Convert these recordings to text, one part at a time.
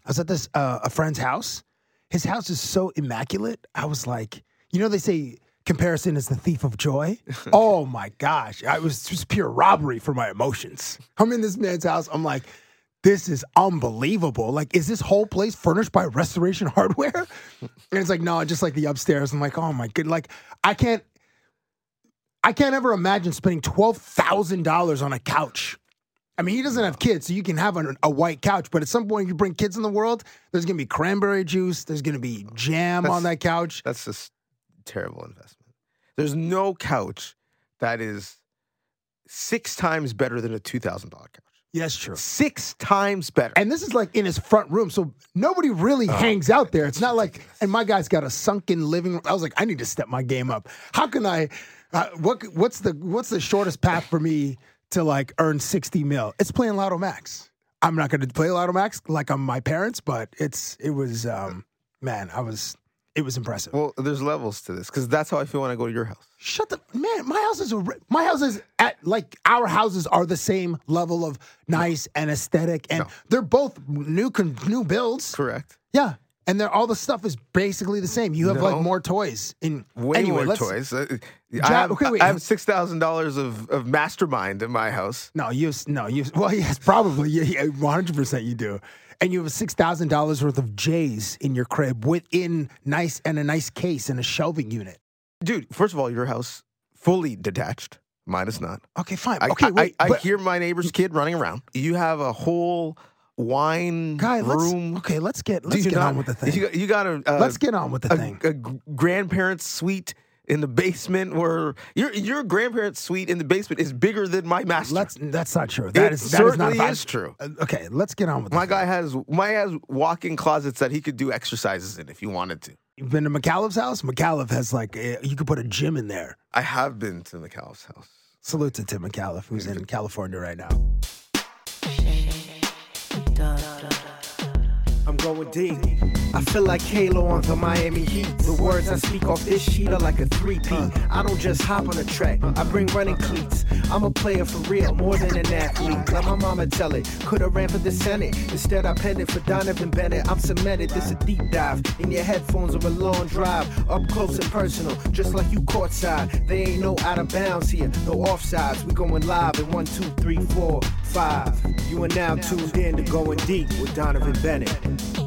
I was at this a friend's house. His house is so immaculate. I was like, they say comparison is the thief of joy. Oh my gosh. It was just pure robbery for my emotions. I'm in this man's house. I'm like, this is unbelievable. Like, is this whole place furnished by Restoration Hardware? And it's like, no, just like the upstairs. I'm like, oh my good. Like, I can't ever imagine spending $12,000 on a couch. I mean, he doesn't have kids, so you can have a white couch. But at some point, you bring kids in the world, there's going to be cranberry juice. There's going to be jam on that couch. That's just terrible investment. There's no couch that is 6 times better than a $2,000 couch. Yes, true. 6 times better. And this is like in his front room, so nobody really hangs out there. It's not like, and my guy's got a sunken living room. I was like, I need to step my game up. How can I? What's the shortest path for me to like earn 60 mil? It's playing Lotto Max. I'm not going to play Lotto Max like I'm my parents, but it was impressive. Well, there's levels to this because that's how I feel when I go to your house. Shut the man. My house is at like our houses are the same level of nice and aesthetic, and they're both new builds. Correct. Yeah. And all the stuff is basically the same. You have like more toys. Way more toys. I have $6,000 of Mastermind in my house. Well, yes, probably. Yeah, 100% you do. And you have $6,000 worth of J's in your crib within a nice case and a shelving unit. Dude, first of all, your house fully detached. Mine is not. Okay, fine. I hear my neighbor's kid running around. You have a whole wine room. Let's get on with the thing. You got let's get on with the thing. A grandparent's suite in the basement, where your grandparents' suite in the basement is bigger than my master. That's not true. That certainly is true. Okay, let's get on with my guy has walk-in closets that he could do exercises in if he wanted to. You've been to McAuliffe's house? McAuliffe has you could put a gym in there. I have been to McAuliffe's house. Salute to Tim McAuliffe, who's in California right now. I'm going deep. I feel like Halo on the Miami Heat. The words I speak off this sheet are like a 3P. I don't just hop on a track, I bring running cleats. I'm a player for real, more than an athlete. Let my mama tell it, could've ran for the Senate. Instead I penned it for Donovan Bennett. I'm cemented, this a deep dive. In your headphones or a long drive. Up close and personal, just like you courtside. They ain't no out of bounds here, no offsides. We going live in 1, 2, 3, 4, 5. You are now tuned in to Going Deep with Donovan Bennett.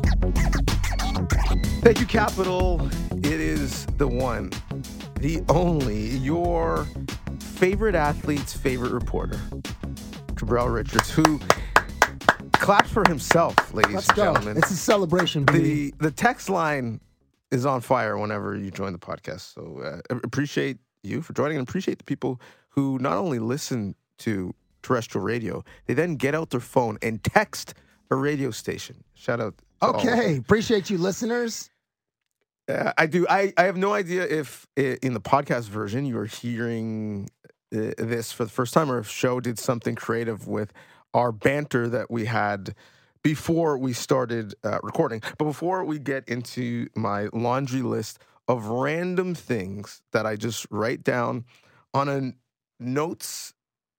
Thank you, Capital. It is the one, the only, your favorite athlete's favorite reporter, Cabral Richards, who claps for himself, ladies and gentlemen. It's a celebration, baby. The text line is on fire whenever you join the podcast. So appreciate you for joining, and appreciate the people who not only listen to terrestrial radio, they then get out their phone and text a radio station. Shout out. Okay, appreciate you, listeners. I do. I have no idea if in the podcast version you are hearing this for the first time, or if Show did something creative with our banter that we had before we started recording. But before we get into my laundry list of random things that I just write down on a note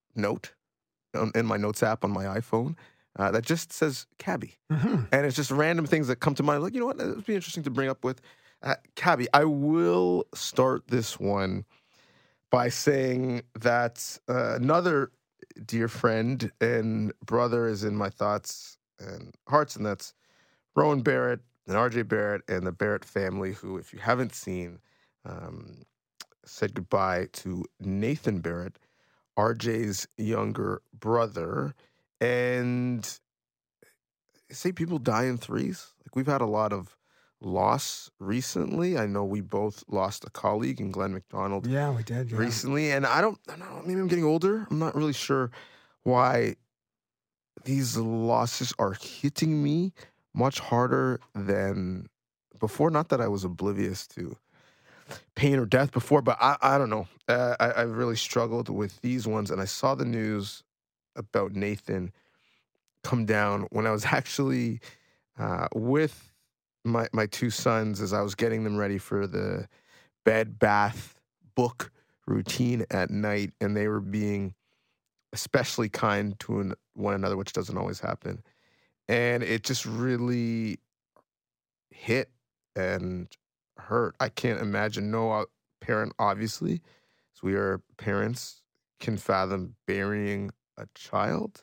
in my notes app on my iPhone, that just says Cabby. Mm-hmm. And it's just random things that come to mind. Like, you know what? It would be interesting to bring up with Cabby. I will start this one by saying that another dear friend and brother is in my thoughts and hearts, and that's Rowan Barrett and RJ Barrett and the Barrett family, who, if you haven't seen, said goodbye to Nathan Barrett, RJ's younger brother. And say people die in threes. Like, we've had a lot of loss recently. I know we both lost a colleague in Glenn McDonald. Yeah, we did. Yeah. Recently. And I don't know, maybe I'm getting older. I'm not really sure why these losses are hitting me much harder than before. Not that I was oblivious to pain or death before, but I don't know. I really struggled with these ones. And I saw the news about Nathan come down when I was actually with my two sons as I was getting them ready for the bed, bath, book routine at night, and they were being especially kind to one another, which doesn't always happen. And it just really hit and hurt. I can't imagine no parent, obviously, as we are parents, can fathom burying a child.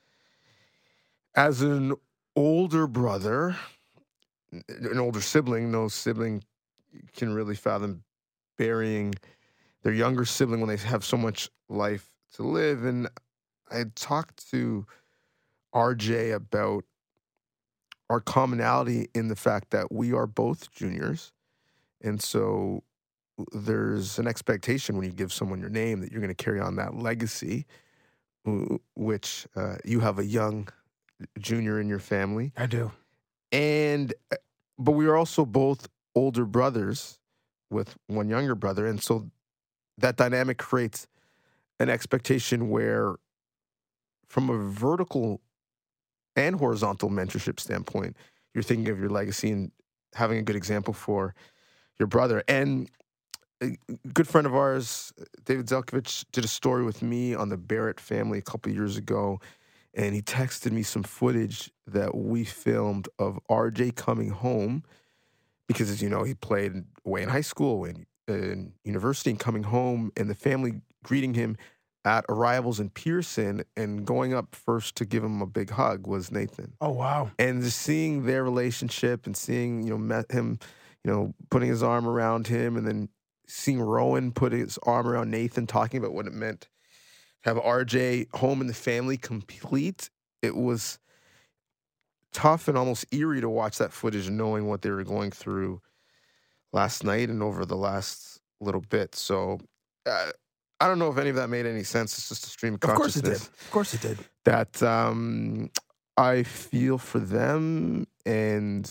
As an older brother, an older sibling, no sibling can really fathom burying their younger sibling when they have so much life to live. And I talked to RJ about our commonality in the fact that we are both juniors. And so there's an expectation when you give someone your name that you're going to carry on that legacy, which you have a young junior in your family. I do. But we are also both older brothers with one younger brother. And so that dynamic creates an expectation where, from a vertical and horizontal mentorship standpoint, you're thinking of your legacy and having a good example for your brother. And a good friend of ours, David Zelkovich, did a story with me on the Barrett family a couple of years ago, and he texted me some footage that we filmed of RJ coming home because, as you know, he played away in high school and in university, and coming home and the family greeting him at arrivals in Pearson, and going up first to give him a big hug was Nathan. Oh, wow. And just seeing their relationship and seeing, met him, putting his arm around him, and then seeing Rowan put his arm around Nathan, talking about what it meant to have RJ home and the family complete. It was tough and almost eerie to watch that footage, knowing what they were going through last night and over the last little bit. So I don't know if any of that made any sense. It's just a stream of consciousness. Of course it did. That I feel for them, and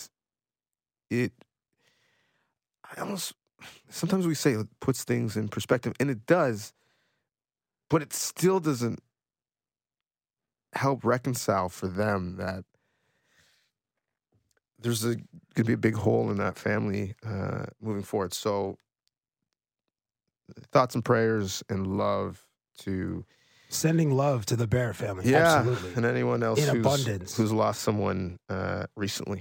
sometimes we say it puts things in perspective, and it does, but it still doesn't help reconcile for them that there's going to be a big hole in that family moving forward. So thoughts and prayers and love to... Sending love to the Barrett family. Yeah, absolutely. and anyone else in abundance who's lost someone recently.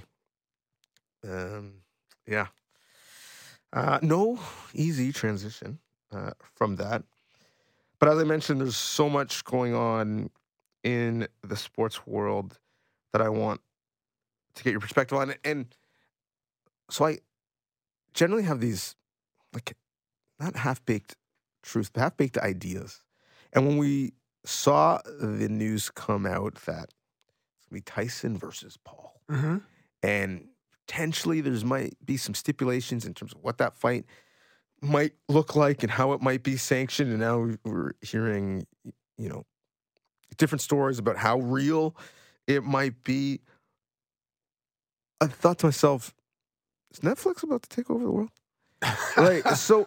Yeah. No easy transition from that. But as I mentioned, there's so much going on in the sports world that I want to get your perspective on. And so I generally have these, not half-baked truths, but half-baked ideas. And when we saw the news come out that it's going to be Tyson versus Paul, mm-hmm. and potentially might be some stipulations in terms of what that fight might look like and how it might be sanctioned. And now we're hearing, different stories about how real it might be. I thought to myself, is Netflix about to take over the world? So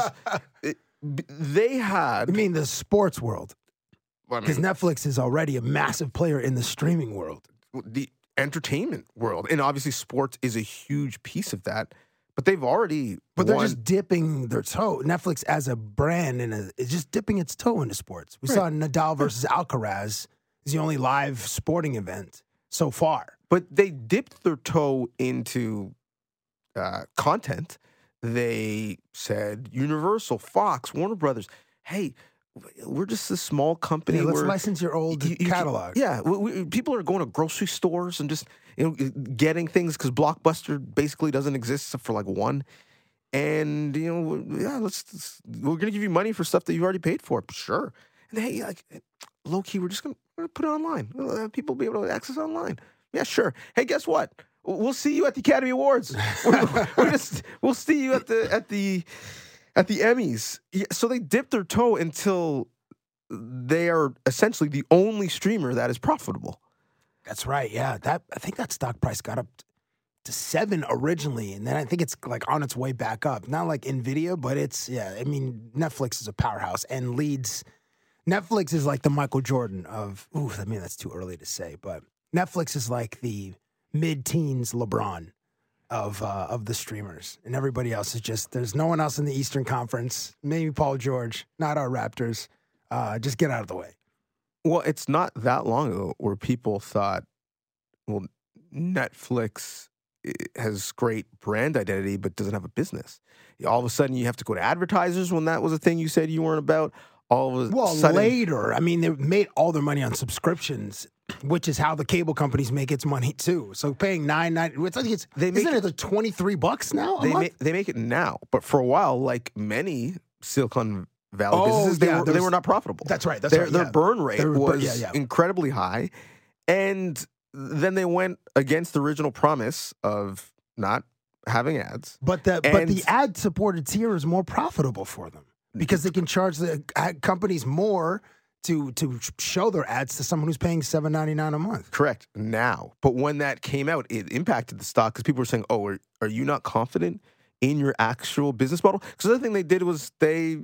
they had... You mean the sports world? Because Netflix is already a massive player in the streaming world. The entertainment world. And obviously sports is a huge piece of that. But they've already they're just dipping their toe. Netflix as a brand is just dipping its toe into sports. We saw Nadal versus Alcaraz is the only live sporting event so far. But they dipped their toe into content. They said Universal, Fox, Warner Brothers, hey, we're just a small company. Yeah, let's license your old catalog. People are going to grocery stores and just getting things because Blockbuster basically doesn't exist except for one. And we're going to give you money for stuff that you've already paid for. Sure. And hey, low key, we're just going to put it online. We'll have people be able to access online. Yeah, sure. Hey, guess what? We'll see you at the Academy Awards. We'll see you at the Emmys. So they dipped their toe until they are essentially the only streamer that is profitable. That's right. Yeah, I think that stock price got up to 7 originally, and then I think it's on its way back up. Not like Nvidia, but it's Netflix is a powerhouse and leads. Netflix is like the Michael Jordan of. That's too early to say, but Netflix is like the mid-teens LeBron of the streamers, and everybody else is just, there's no one else in the Eastern Conference. Maybe Paul George, not our Raptors. Just get out of the way. Well, it's not that long ago where people thought well, Netflix has great brand identity, but doesn't have a business. All of a sudden, you have to go to advertisers when that was a thing you said you weren't about. All of a sudden, later, I mean, they made all their money on subscriptions, which is how the cable companies make its money too. So paying $9.99, isn't it $23 now? They make it now, but for a while, like many Silicon Valley businesses, they were not profitable. That's right. Their burn rate was incredibly high, and then they went against the original promise of not having ads. But the ad-supported tier is more profitable for them because they can charge the ad companies more to show their ads to someone who's paying $7.99 a month. Correct. Now, but when that came out, it impacted the stock because people were saying, "Oh, are you not confident in your actual business model?" Because the other thing they did was they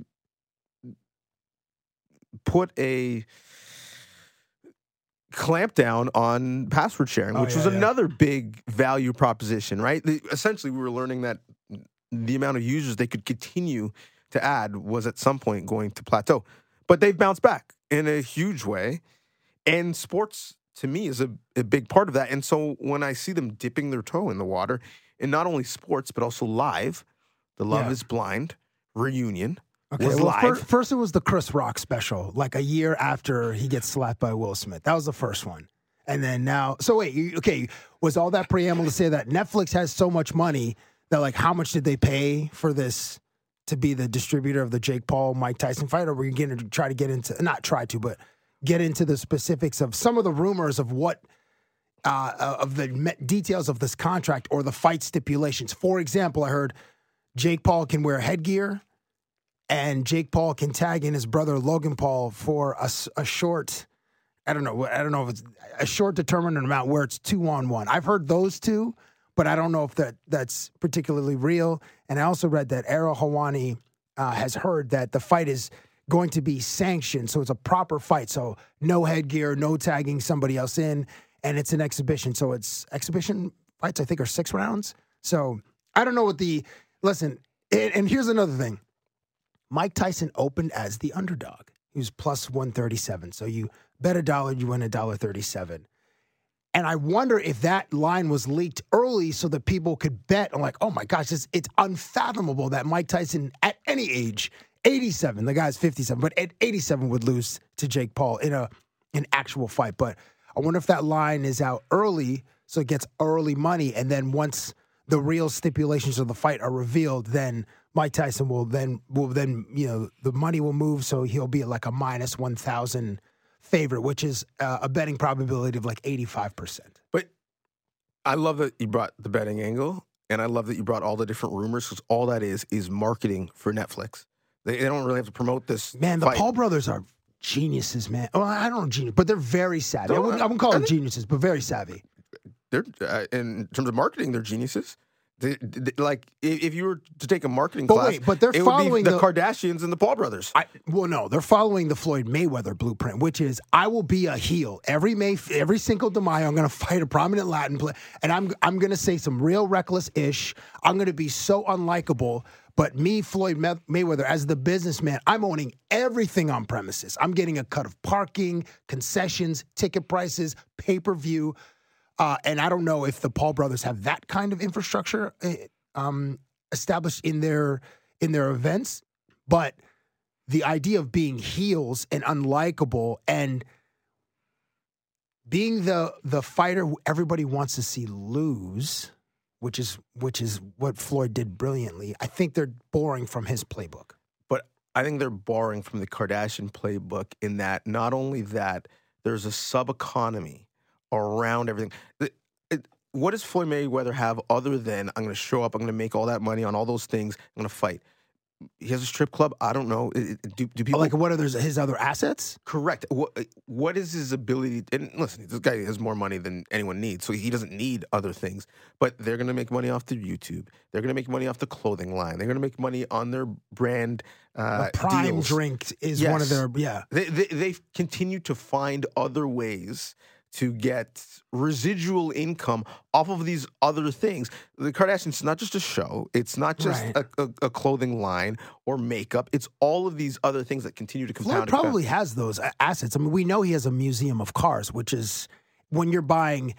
put a clamp down on password sharing, which was another big value proposition, right? Essentially, we were learning that the amount of users they could continue to add was at some point going to plateau. But they've bounced back in a huge way. And sports, to me, is a big part of that. And so when I see them dipping their toe in the water, in not only sports, but also live, the Love is Blind reunion, was live. First it was the Chris Rock special, like a year after he gets slapped by Will Smith. That was the first one. And then now, so wait, was all that preamble to say that Netflix has so much money that, like, how much did they pay for this to be the distributor of the Jake Paul-Mike Tyson fight? Or were you going to try to get into, not try to, but get into the specifics of some of the rumors of what, of the details of this contract or the fight stipulations? For example, I heard Jake Paul can wear headgear, and Jake Paul can tag in his brother Logan Paul for a short, I don't know if it's a short determined amount where it's 2-on-1. I've heard those two, but I don't know if that's particularly real. And I also read that Ariel Helwani has heard that the fight is going to be sanctioned, so it's a proper fight. So no headgear, no tagging somebody else in, and it's an exhibition. So it's exhibition fights, I think, are 6 rounds. So I don't know what listen, and here's another thing. Mike Tyson opened as the underdog. He was plus 137. So you bet $1, you win $1.37. And I wonder if that line was leaked early so that people could bet. I'm like, oh my gosh, it's unfathomable that Mike Tyson at any age, 87, the guy's 57, but at 87 would lose to Jake Paul in an actual fight. But I wonder if that line is out early so it gets early money. And then once the real stipulations of the fight are revealed, then Mike Tyson will then, the money will move, so he'll be at like a minus 1,000 favorite, which is a betting probability of like 85%. But I love that you brought the betting angle, and I love that you brought all the different rumors, because all that is marketing for Netflix. They don't really have to promote this. Man, the Paul brothers are geniuses, man. Well, I don't know genius, but they're very savvy. I wouldn't call them geniuses, but very savvy. They're in terms of marketing, they're geniuses. Like, if you were to take a marketing class, but they're following would be the Kardashians and the Paul brothers. No, they're following the Floyd Mayweather blueprint, which is I will be a heel every Cinco de Mayo. I'm going to fight a prominent Latin player, and I'm going to say some real reckless ish. I'm going to be so unlikable. But me, Floyd Mayweather, as the businessman, I'm owning everything on premises. I'm getting a cut of parking, concessions, ticket prices, pay-per-view. And I don't know if the Paul brothers have that kind of infrastructure established in their events, but the idea of being heels and unlikable and being the fighter who everybody wants to see lose, which is what Floyd did brilliantly. I think they're borrowing from his playbook. But I think they're borrowing from the Kardashian playbook in that not only that, there's a sub-economy around everything. What does Floyd Mayweather have other than I'm going to show up, I'm going to make all that money on all those things, I'm going to fight? He has a strip club. I don't know. Do people what are his other assets? Correct. What is his ability? And listen, this guy has more money than anyone needs, so he doesn't need other things. But they're going to make money off the YouTube. They're going to make money off the clothing line. They're going to make money on their brand. The Prime deals. Drink is one of their They've continued to find other ways to get residual income off of these other things. The Kardashians, it's not just a show. It's not just a clothing line or makeup. It's all of these other things that continue to compound. Floyd probably has those assets. I mean, we know he has a museum of cars, which is when you're buying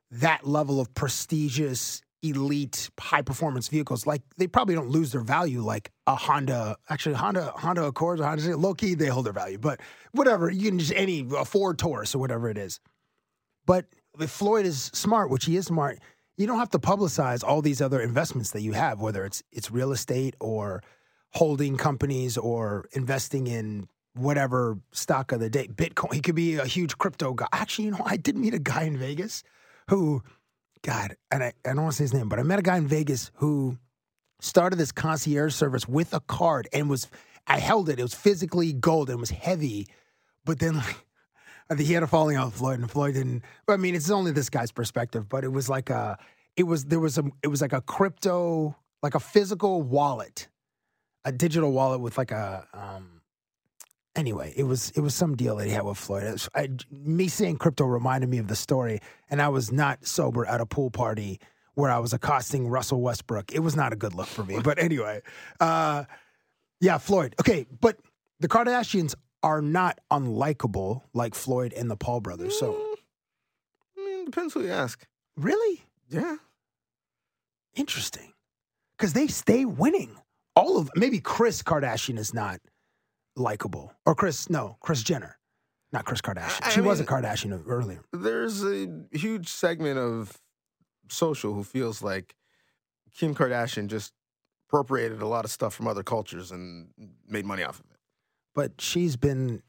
that level of prestigious, elite, high performance vehicles, like they probably don't lose their value like a Honda. Actually, Honda Accords or Honda, low key, they hold their value. But whatever, you can just a Ford Taurus or whatever it is. But if Floyd is smart, which he is smart, you don't have to publicize all these other investments that you have, whether it's real estate or holding companies or investing in whatever stock of the day, Bitcoin. He could be a huge crypto guy. Actually, I did meet a guy in Vegas who, God, and I don't want to say his name, but I met a guy in Vegas who started this concierge service with a card and I held it. It was physically gold and it was heavy, but then I think he had a falling out with Floyd, and Floyd didn't. I mean, it's only this guy's perspective, but it was like it was like a crypto, like a physical wallet, a digital wallet with like a. Anyway, it was some deal that he had with Floyd. Me saying crypto reminded me of the story, and I was not sober at a pool party where I was accosting Russell Westbrook. It was not a good look for me. But anyway, yeah, Floyd. Okay, but the Kardashians are not unlikable like Floyd and the Paul brothers. So, I mean, depends who you ask. Really? Yeah. Interesting. Because they stay winning. All of maybe Kris Kardashian is not likable. Or Kris Jenner. Not Kris Kardashian. She was a Kardashian earlier. There's a huge segment of social who feels like Kim Kardashian just appropriated a lot of stuff from other cultures and made money off of it. But she's been,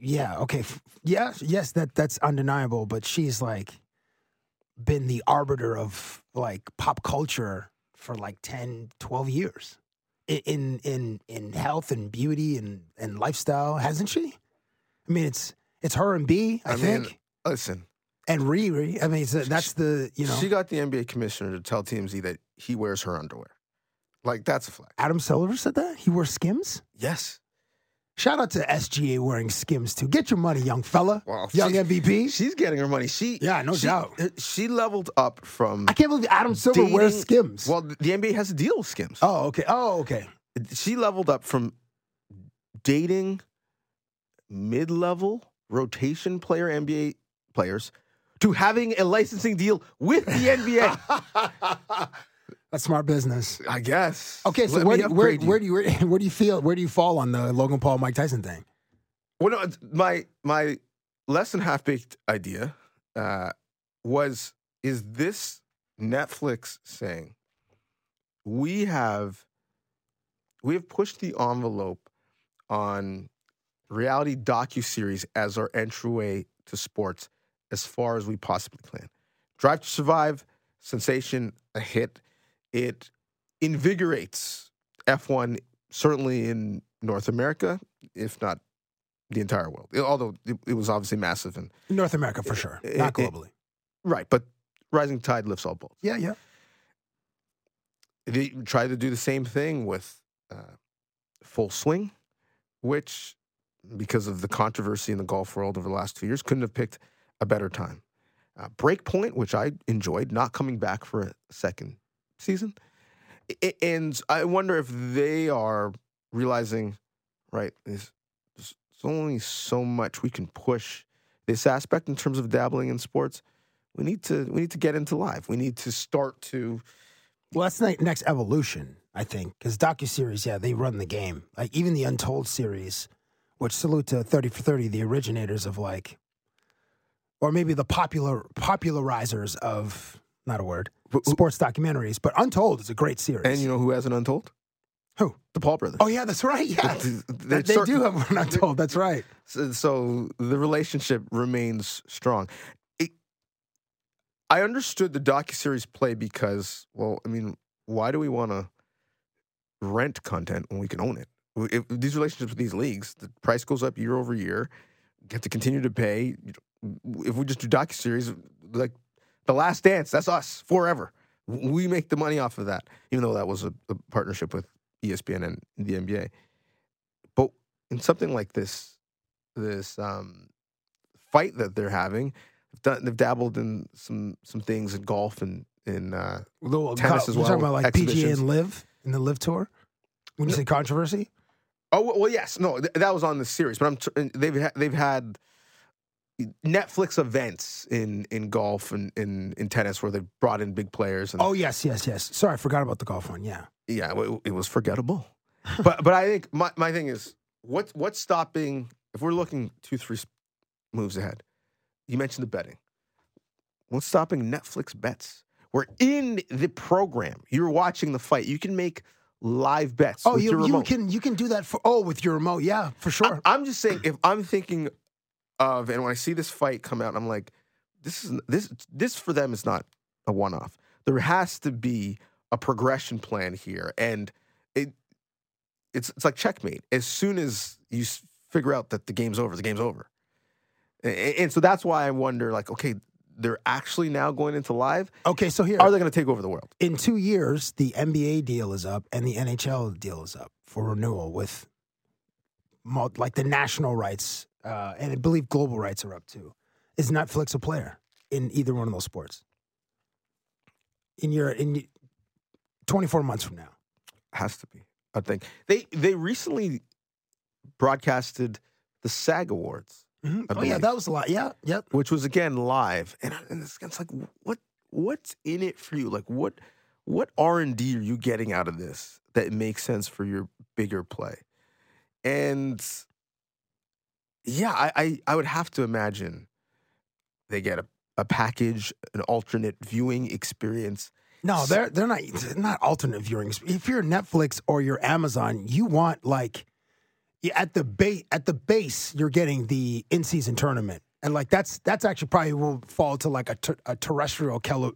yes, that's undeniable. But she's like been the arbiter of like pop culture for like 10, 12 years in health and beauty and lifestyle, hasn't she? I mean, it's her and B, I think. Listen. And Riri. I mean, that's the, She got the NBA commissioner to tell TMZ that he wears her underwear. Like, that's a flag. Adam Silver said that? He wears Skims? Yes. Shout out to SGA wearing Skims, too. Get your money, young fella. Well, young MVP. She's getting her money. No doubt. She leveled up from... I can't believe Adam Silver wears Skims. Well, the NBA has a deal with Skims. Oh, okay. She leveled up from dating mid-level rotation player NBA players to having a licensing deal with the NBA. That's smart business, I guess. Okay, so where do you fall on the Logan Paul Mike Tyson thing? Well, no, my less than half baked idea is this Netflix saying we have pushed the envelope on reality docuseries as our entryway to sports as far as we possibly can. Drive to Survive, sensation, a hit. It invigorates F1, certainly in North America, if not the entire world. Although it was obviously massive in North America for sure, not globally. Right, but rising tide lifts all boats. Yeah. They tried to do the same thing with Full Swing, which, because of the controversy in the golf world over the last 2 years, couldn't have picked a better time. Breakpoint, which I enjoyed, not coming back for a second season. And I wonder if they are realizing, right, there's only so much we can push this aspect in terms of dabbling in sports. We need to get into live. We need to start to... Well, that's the next evolution, I think, because docuseries, they run the game. Like even the Untold series, which salute to 30 for 30, the originators of like, or maybe the popularizers of, not a word, sports documentaries. But Untold is a great series. And you know who has an Untold? Who? The Paul brothers. Oh, yeah, that's right. Yeah. They do have an Untold. That's right. So the relationship remains strong. I understood the docuseries play because, well, I mean, why do we want to rent content when we can own it? If these relationships with these leagues, the price goes up year over year. You have to continue to pay. If we just do docuseries, like The Last Dance, that's us forever. We make the money off of that, even though that was a partnership with ESPN and the NBA. But in something like this fight that they're having, they've dabbled in some things in golf and in tennis as well. You're talking about like PGA and LIV in the LIV Tour? When you say controversy? Oh well, yes. No, that was on the series, but they've had Netflix events in golf and in tennis where they brought in big players. And, Oh, yes. Sorry, I forgot about the golf one. Yeah. yeah, it was forgettable. but I think my thing is what's stopping, if we're looking 2-3 moves ahead, you mentioned the betting. What's stopping Netflix bets? We're in the program. You're watching the fight. You can make live bets. Oh, with your remote. you can do that with your remote. Yeah, for sure. I'm just saying, if I'm thinking of, and when I see this fight come out, I'm like, this for them is not a one-off. There has to be a progression plan here, and it's like checkmate. As soon as you figure out that the game's over, the game's over. And so that's why I wonder, like, okay, they're actually now going into live. Okay, so here. Are they going to take over the world? In 2 years, the NBA deal is up and the NHL deal is up for renewal with like the national rights, and I believe global rights are up too. Is Netflix a player in either one of those sports? In 24 months from now? Has to be, I think. They recently broadcasted the SAG Awards. Mm-hmm. Oh, yeah, that was a lot. Yeah, yep. Which was, again, live. And it's like, what's in it for you? Like, what R&D are you getting out of this that makes sense for your bigger play? And, yeah, I would have to imagine they get a package, an alternate viewing experience. No, they're not alternate viewing. If you're Netflix or you're Amazon, you want, like, at the base, you're getting the in-season tournament, and like that's actually probably will fall to like a terrestrial cable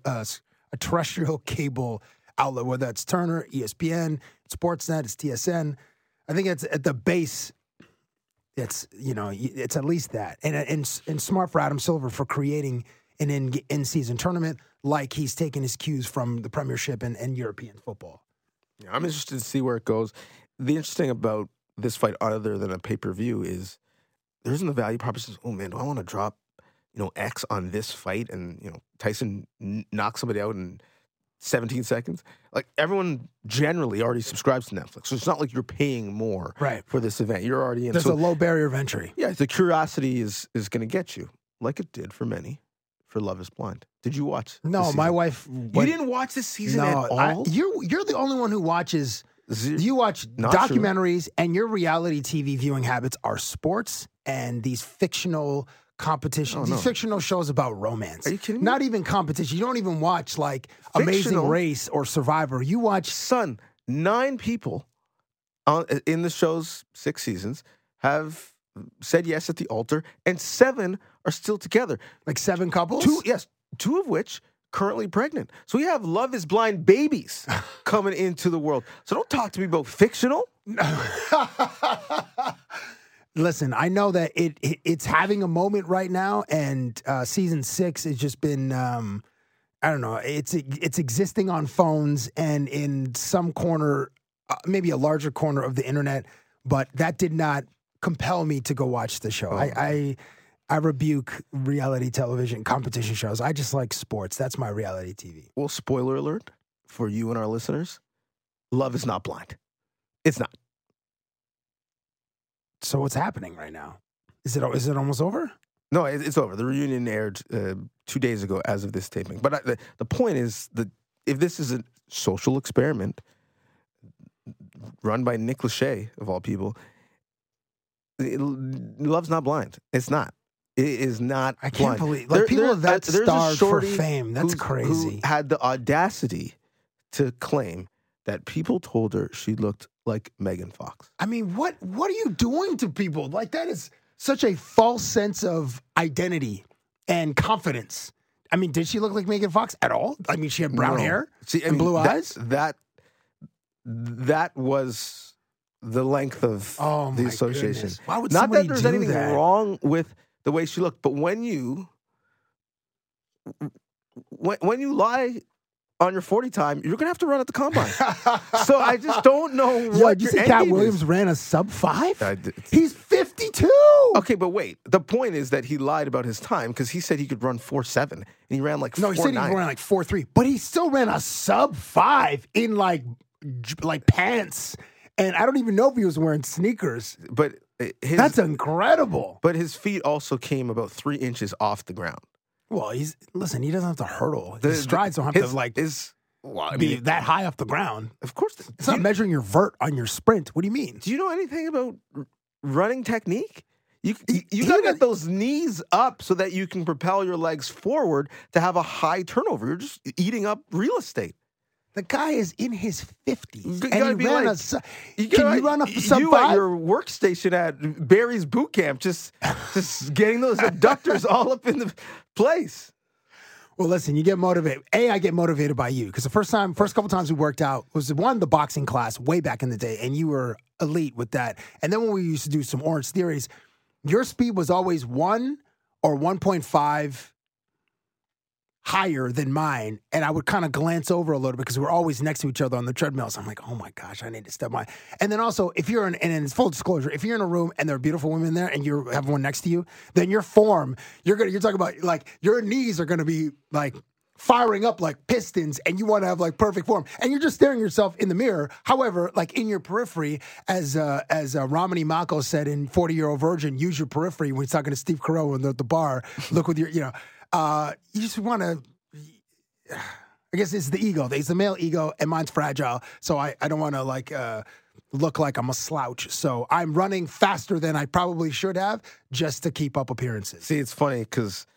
outlet, whether it's Turner, ESPN, Sportsnet, it's TSN. I think it's at the base. It's it's at least that, and smart for Adam Silver for creating an in-season tournament, like he's taking his cues from the Premiership and European football. Yeah, I'm interested to see where it goes. The interesting about this fight, other than a pay-per-view, is there isn't the value proposition. Oh man, do I want to drop, X on this fight? And Tyson knocks somebody out in 17 seconds. Like, everyone generally already subscribes to Netflix, so it's not like you're paying more for this event. You're already in. There's a low barrier of entry. Yeah, the curiosity is going to get you, like it did for many. For Love Is Blind. Did you watch? No, my wife. You didn't watch this season at all. You're the only one who watches. You watch Not documentaries, and your reality TV viewing habits are sports and these fictional competitions, these fictional shows about romance. Are you kidding me? Not even competition. You don't even watch like Amazing Race or Survivor. You watch. 9 people in the show's 6 seasons have said yes at the altar, and 7 are still together. Like 7 couples? 2 of which currently pregnant. So we have Love Is Blind babies coming into the world. So don't talk to me about fictional. Listen, I know that it's having a moment right now, and season 6 has just been, I don't know, it's existing on phones and in some corner, maybe a larger corner of the internet, but that did not compel me to go watch the show. I rebuke reality television competition shows. I just like sports. That's my reality TV. Well, spoiler alert for you and our listeners, Love is not blind. It's not. So what's happening right now? Is it almost over? No, it's over. The reunion aired 2 days ago as of this taping. But the point is that if this is a social experiment run by Nick Lachey, of all people, Love's not blind. It's not. It is not. I can't blind. believe people that starved for fame. That's crazy. Who had the audacity to claim that people told her she looked like Megan Fox. I mean, what are you doing to people? Like, that is such a false sense of identity and confidence. I mean, did she look like Megan Fox at all? I mean, she had brown hair and blue eyes. That was the length of the association. Goodness. Why would not somebody that there's do anything that? wrong with the way she looked, but when you lie on your 40 time, you're gonna have to run at the combine. So I just don't know what you your say. end Cat game Williams is. ran a sub-5. He's 52. Okay, but wait. The point is that he lied about his time because he said he could run 4.7 and he ran like 4.9. No, he said he ran like 4.3, but he still ran a sub-5 in like pants. And I don't even know if he was wearing sneakers. But That's incredible. But his feet also came about 3 inches off the ground. Well, he doesn't have to hurdle. His strides don't have to be that high off the ground. Of course. It's not measuring your vert on your sprint. What do you mean? Do you know anything about running technique? You got to get those knees up so that you can propel your legs forward to have a high turnover. You're just eating up real estate. The guy is in his 50s. And he ran can you run a sub you 5? At your workstation at Barry's boot camp, just getting those abductors all up in the place. Well, listen, you get motivated. I get motivated by you because the first couple times we worked out was the boxing class way back in the day, and you were elite with that. And then when we used to do some Orange Theories, your speed was always 1 or 1.5 higher than mine, and I would kind of glance over a little bit because we were always next to each other on the treadmills. I'm like, oh my gosh, I need to step my. And then also, if you're and in full disclosure, if you're in a room and there are beautiful women there and you have one next to you, then your form, you're talking about like your knees are gonna be like firing up like pistons, and you want to have like perfect form, and you're just staring yourself in the mirror. However, like in your periphery, as Ramani Malco said in 40-Year-Old Virgin, use your periphery when he's talking to Steve Carell when they're at the bar. Look with your, you just want to, I guess it's the ego. It's the male ego, and mine's fragile. So I don't want to look like I'm a slouch. So I'm running faster than I probably should have just to keep up appearances. See, it's funny because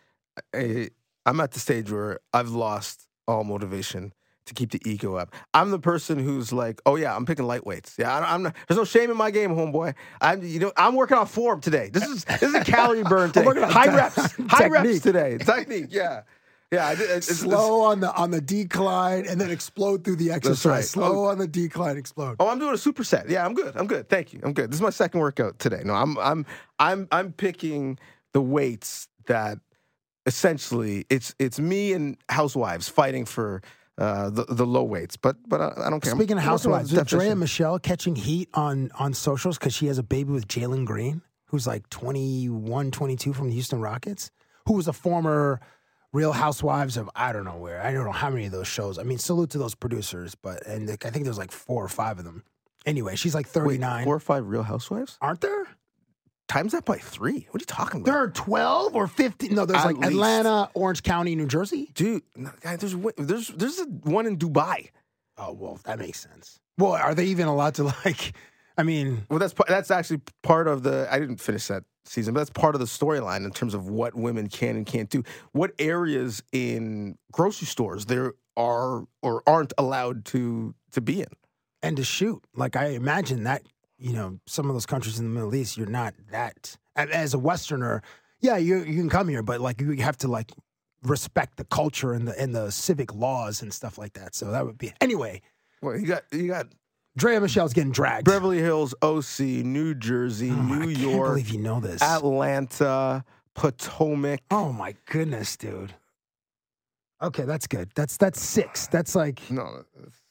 I'm at the stage where I've lost all motivation to keep the ego up. I'm the person who's like, oh yeah, I'm picking light weights. Yeah, I'm not. There's no shame in my game, homeboy. I'm working on form today. This is a calorie burn today. High reps today. Technique. Yeah. It's slow on the decline and then explode through the exercise. Right. Slow on the decline, explode. Oh, I'm doing a superset. Yeah, I'm good. Thank you. I'm good. This is my second workout today. No, I'm picking the weights that essentially it's me and housewives fighting for the low weights, but I don't care. Speaking of housewives, is Drea Michelle catching heat on socials because she has a baby with Jalen Green, who's like 21, 22 from the Houston Rockets, who was a former Real Housewives of I don't know where. I don't know how many of those shows. I mean, salute to those producers, I think there's like 4 or 5 of them. Anyway, she's like 39. Wait, 4 or 5 Real Housewives? Aren't there? Times that by 3. What are you talking about? There are 12 or 15. No, there's like Atlanta, Orange County, New Jersey. Dude, there's one in Dubai. Oh, well, that makes sense. Well, are they even allowed to Well, that's actually part of I didn't finish that season, but that's part of the storyline in terms of what women can and can't do. What areas in grocery stores there are or aren't allowed to be in. And to shoot. Like, I imagine that, some of those countries in the Middle East, you're not that. As a Westerner, yeah, you can come here, but, like, you have to, like, respect the culture and the civic laws and stuff like that. So that would be. Anyway. Well, you got. Drea Michelle's getting dragged. Beverly Hills, OC, New Jersey, New York. I can't believe you know this. Atlanta, Potomac. Oh, my goodness, dude. Okay, that's good. That's 6. That's like... No.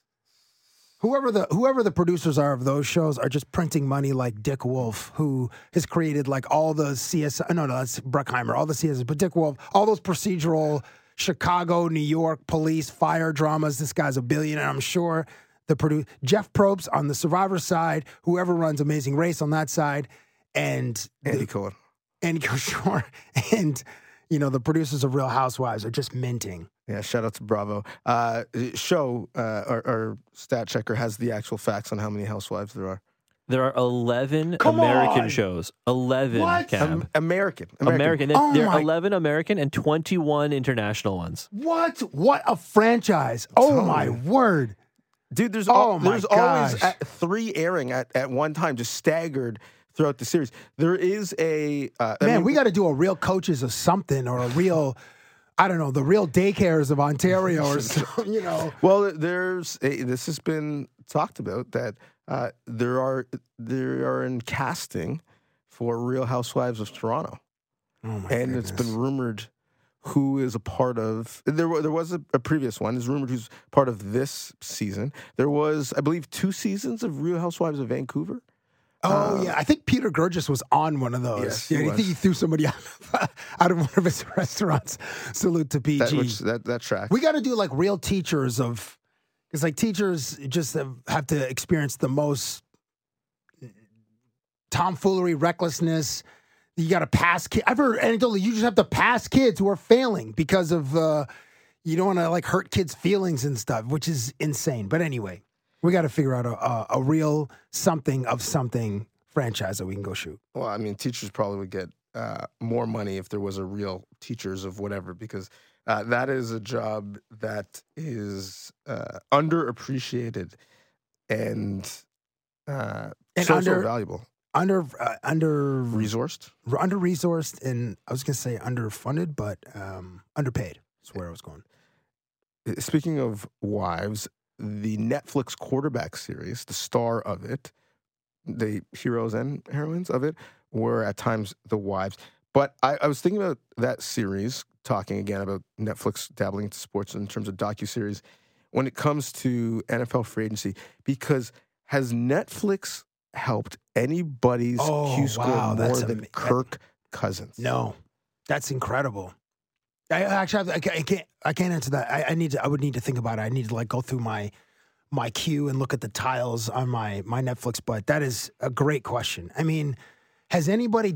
Whoever the producers are of those shows are just printing money like Dick Wolf, who has created like all the CSI. No, that's Bruckheimer. All the CSI, but Dick Wolf, all those procedural Chicago, New York police fire dramas. This guy's a billionaire, I'm sure. Jeff Probst on the Survivor side, whoever runs Amazing Race on that side, and Andy Cohen, sure, and the producers of Real Housewives are just minting. Yeah, shout out to Bravo. Our stat checker has the actual facts on how many housewives there are. There are 11 American shows. 11, what? Cam. American. There are 11 American and 21 international ones. What? What a franchise. Oh, my word. Dude, there's always 3 airing at one time, just staggered throughout the series. There is a... we got to do a Real Coaches of something or a real... I don't know, the Real Daycares of Ontario or something, Well, this has been talked about that they are in casting for Real Housewives of Toronto. Oh my and goodness. It's been rumored who is a part of... There was a previous one. It's rumored who's part of this season. There was, I believe, 2 seasons of Real Housewives of Vancouver. Oh, yeah. I think Peter Gurgis was on one of those. Yes, I think he threw somebody out of one of his restaurants. Salute to PG. That track. We got to do like real teachers of... Because like teachers just have to experience the most tomfoolery, recklessness. You got to pass kids. I've heard anecdotally, you just have to pass kids who are failing because of you don't want to like hurt kids' feelings and stuff, which is insane. But anyway, we got to figure out a real something of something franchise that we can go shoot. Well, I mean, teachers probably would get more money if there was a real teachers of whatever, because that is a job that is underappreciated and so valuable. Resourced, and I was gonna say underfunded, but underpaid. That's where I was going. Speaking of wives, the Netflix quarterback series, the star of it, the heroes and heroines of it were at times the wives. But I was thinking about that series, talking again about Netflix dabbling into sports in terms of docuseries, when it comes to NFL free agency, because has Netflix helped anybody's Q score more than Kirk Cousins? No, that's incredible. I can't answer that. I would need to think about it. I need to like go through my queue and look at the tiles on my Netflix. But that is a great question. I mean, has anybody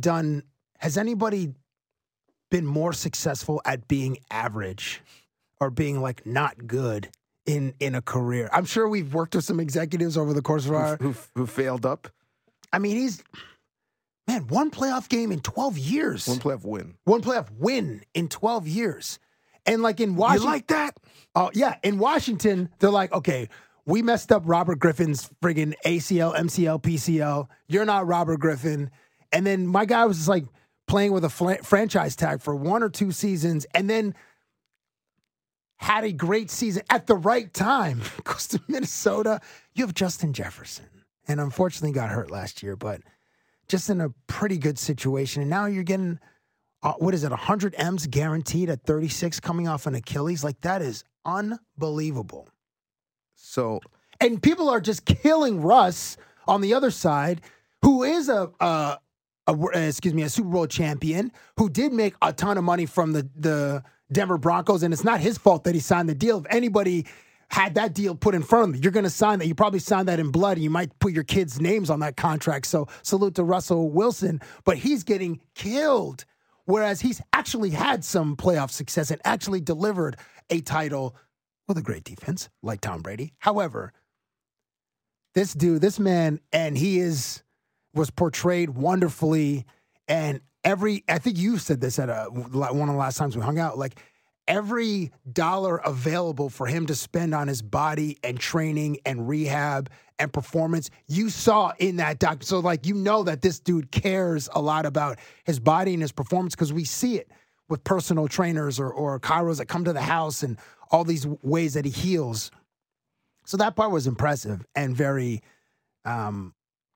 been more successful at being average or being like not good in a career? I'm sure we've worked with some executives over the course of our who failed up. I mean, one playoff game in 12 years. One playoff win in 12 years. And like in Washington. You like that? Oh, yeah. In Washington, they're like, okay, we messed up Robert Griffin's friggin' ACL, MCL, PCL. You're not Robert Griffin. And then my guy was just like playing with a franchise tag for 1 or 2 seasons and then had a great season at the right time. Goes to Minnesota. You have Justin Jefferson. And unfortunately got hurt last year, but just in a pretty good situation. And now you're getting, 100 M's guaranteed at 36 coming off an Achilles? Like, that is unbelievable. So, and people are just killing Russ on the other side, who is a Super Bowl champion, who did make a ton of money from the Denver Broncos, and it's not his fault that he signed the deal. If anybody had that deal put in front of you, you're going to sign that. You probably signed that in blood, and you might put your kids' names on that contract. So salute to Russell Wilson, but he's getting killed, whereas he's actually had some playoff success and actually delivered a title with a great defense like Tom Brady. However, this man, and was portrayed wonderfully, and I think you said this at one of the last times we hung out, like, every dollar available for him to spend on his body and training and rehab and performance, you saw in that doc. So, like, you know that this dude cares a lot about his body and his performance, because we see it with personal trainers or chiros that come to the house and all these ways that he heals. So that part was impressive and very, and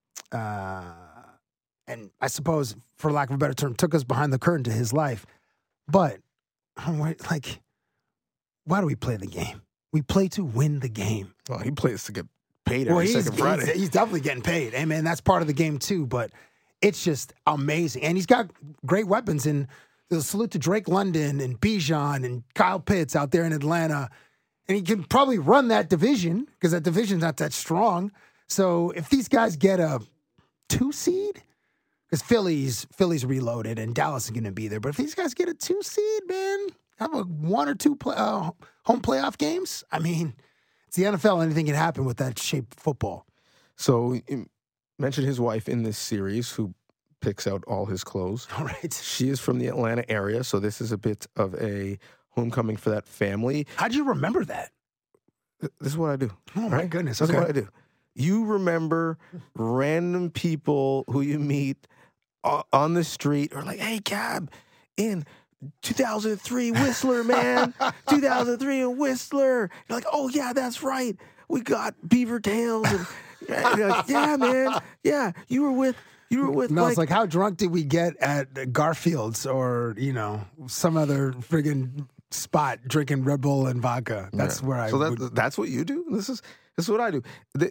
I suppose, for lack of a better term, took us behind the curtain to his life. But like, why do we play the game? We play to win the game. Well, he plays to get paid every second Friday. He's definitely getting paid. Hey, man, that's part of the game too. But it's just amazing. And he's got great weapons. And the salute to Drake London and Bijan and Kyle Pitts out there in Atlanta. And he can probably run that division, because that division's not that strong. So if these guys get a 2 seed, because Philly's reloaded and Dallas is going to be there. But if these guys get a 2 seed, man, have a 1 or 2 home playoff games. I mean, it's the NFL. Anything can happen with that shaped football. So you mentioned his wife in this series, who picks out all his clothes. All right. She is from the Atlanta area, so this is a bit of a homecoming for that family. How'd you remember that? This is what I do. Oh, my goodness. This is what I do. You remember random people who you meet on the street, or like, hey, Cab, in 2003 Whistler, man. 2003 in Whistler. You're like, oh, yeah, that's right. We got beaver tails. And you're like, yeah, man. Yeah, you were with. No, it's like, how drunk did we get at Garfield's or, some other friggin' spot drinking Red Bull and vodka? That's where I. So that's what you do. This is what I do.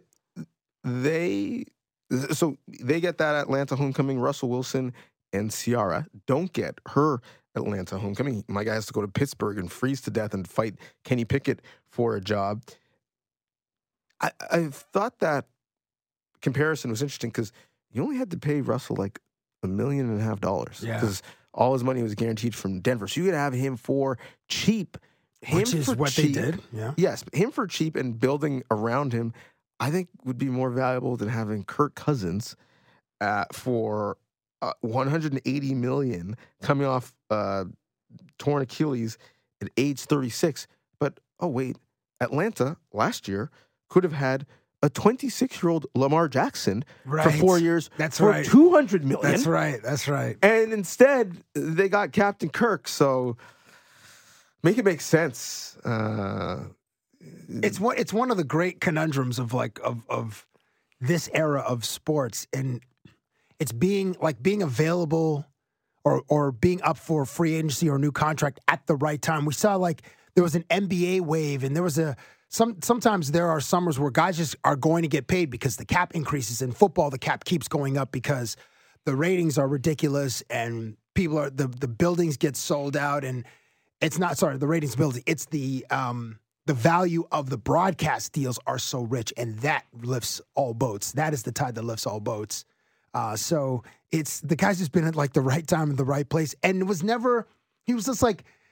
So they get that Atlanta homecoming. Russell Wilson and Ciara don't get her Atlanta homecoming. My guy has to go to Pittsburgh and freeze to death and fight Kenny Pickett for a job. I thought that comparison was interesting, because you only had to pay Russell like $1.5 million Yeah. because all his money was guaranteed from Denver. So you could have him for cheap. Which is what they did. Yeah. Yes, him for cheap and building around him, I think would be more valuable than having Kirk Cousins for $180 million coming off torn Achilles at age 36. But oh wait, Atlanta last year could have had a 26-year-old Lamar Jackson for 4 years for $200 million. That's right. That's right. And instead, they got Captain Kirk. So make it make sense. It's one of the great conundrums of of this era of sports, and it's being available or being up for free agency or a new contract at the right time. We saw there was an NBA wave, and there was sometimes there are summers where guys just are going to get paid because the cap increases. In football, the cap keeps going up because the ratings are ridiculous and the buildings get sold out, and it's not the ratings building. It's the value of the broadcast deals are so rich, and that lifts all boats. That is the tide that lifts all boats. So it's the guy's just been at the right time in the right place, and it was never. He was just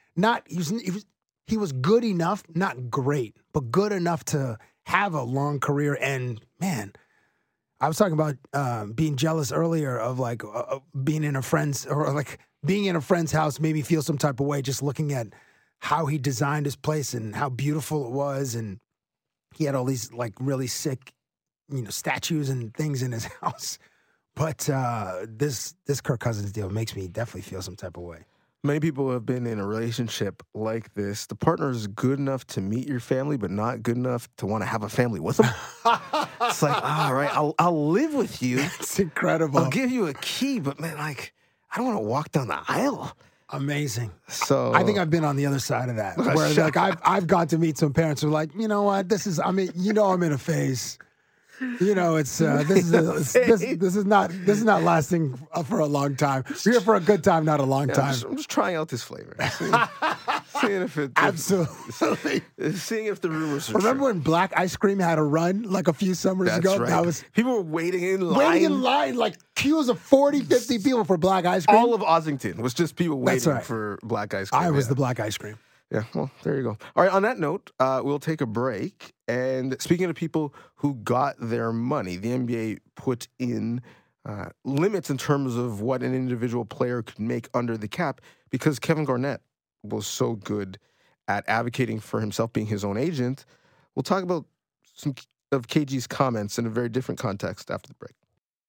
he was good enough, not great, but good enough to have a long career. And man, I was talking about being jealous earlier of being in a friend's being in a friend's house made me feel some type of way just looking at how he designed his place and how beautiful it was, and he had all these really sick, statues and things in his house. But this Kirk Cousins deal makes me definitely feel some type of way. Many people have been in a relationship like this. The partner is good enough to meet your family, but not good enough to want to have a family with them. It's all right, I'll live with you. It's incredible. I'll give you a key, but man, I don't want to walk down the aisle. Amazing. So I think I've been on the other side of that, where I've got to meet some parents who are like, you know what, I'm in a phase. It's this is not lasting for a long time. We're here for a good time, not a long time. I'm just trying out this flavor, seeing if it absolutely seeing if the rumors are Remember true. when Black Ice Cream had a run a few summers ago? Right. That was people were waiting in line, queues of 40, 50 people for Black Ice Cream. All of Ossington was just people waiting for Black Ice Cream. I was the Black Ice Cream. Yeah, well, there you go. All right, on that note, we'll take a break. And speaking of people who got their money, the NBA put in limits in terms of what an individual player could make under the cap because Kevin Garnett was so good at advocating for himself, being his own agent. We'll talk about some of KG's comments in a very different context after the break.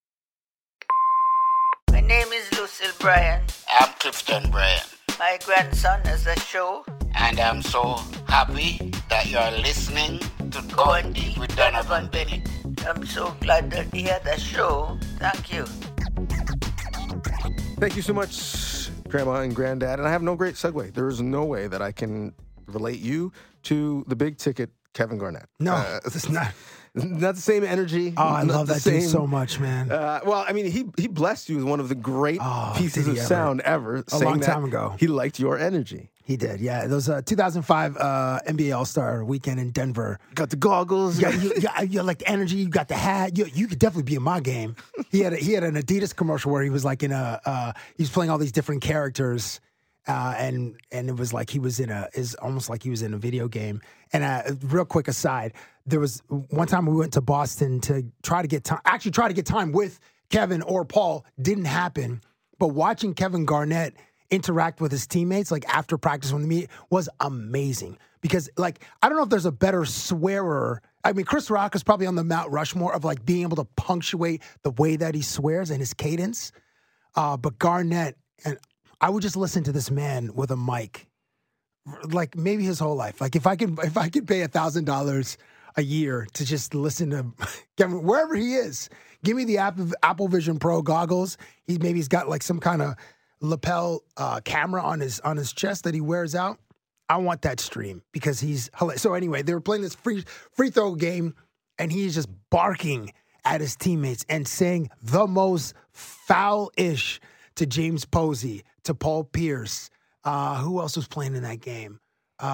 My name is Lucille Bryan. I'm Clifton Bryan. My grandson has a show. And I'm so happy that you're listening to Go and Deep with Donovan Bennett. I'm so glad that he had a show. Thank you. Thank you so much, Grandma and Granddad. And I have no great segue. There is no way that I can relate you to the big ticket Kevin Garnett. No, it's not. Not the same energy. Oh, I love that dude so much, man. Well, I mean, he blessed you with one of the great pieces of sound ever. A long time ago. He liked your energy. He did, yeah. It was 2005 NBA All-Star weekend in Denver. Got the goggles. You like the energy. You got the hat. You could definitely be in my game. He had an Adidas commercial where he was he was playing all these different characters, and it was like he was almost like he was in a video game. And real quick aside, there was one time we went to Boston to try to get time with Kevin or Paul. Didn't happen, but watching Kevin Garnett interact with his teammates after practice when they meet was amazing because I don't know if there's a better swearer. I mean, Chris Rock is probably on the Mount Rushmore of being able to punctuate the way that he swears and his cadence. But Garnett, and I would just listen to this man with a mic, maybe his whole life. If I could pay $1,000 a year to just listen to Kevin wherever he is, give me the Apple Vision Pro goggles. He's got some kind of lapel camera on his chest that he wears out. I want that stream because he's hilarious. So anyway, they were playing this free throw game, and he's just barking at his teammates and saying the most foul-ish to James Posey, to Paul Pierce. Who else was playing in that game?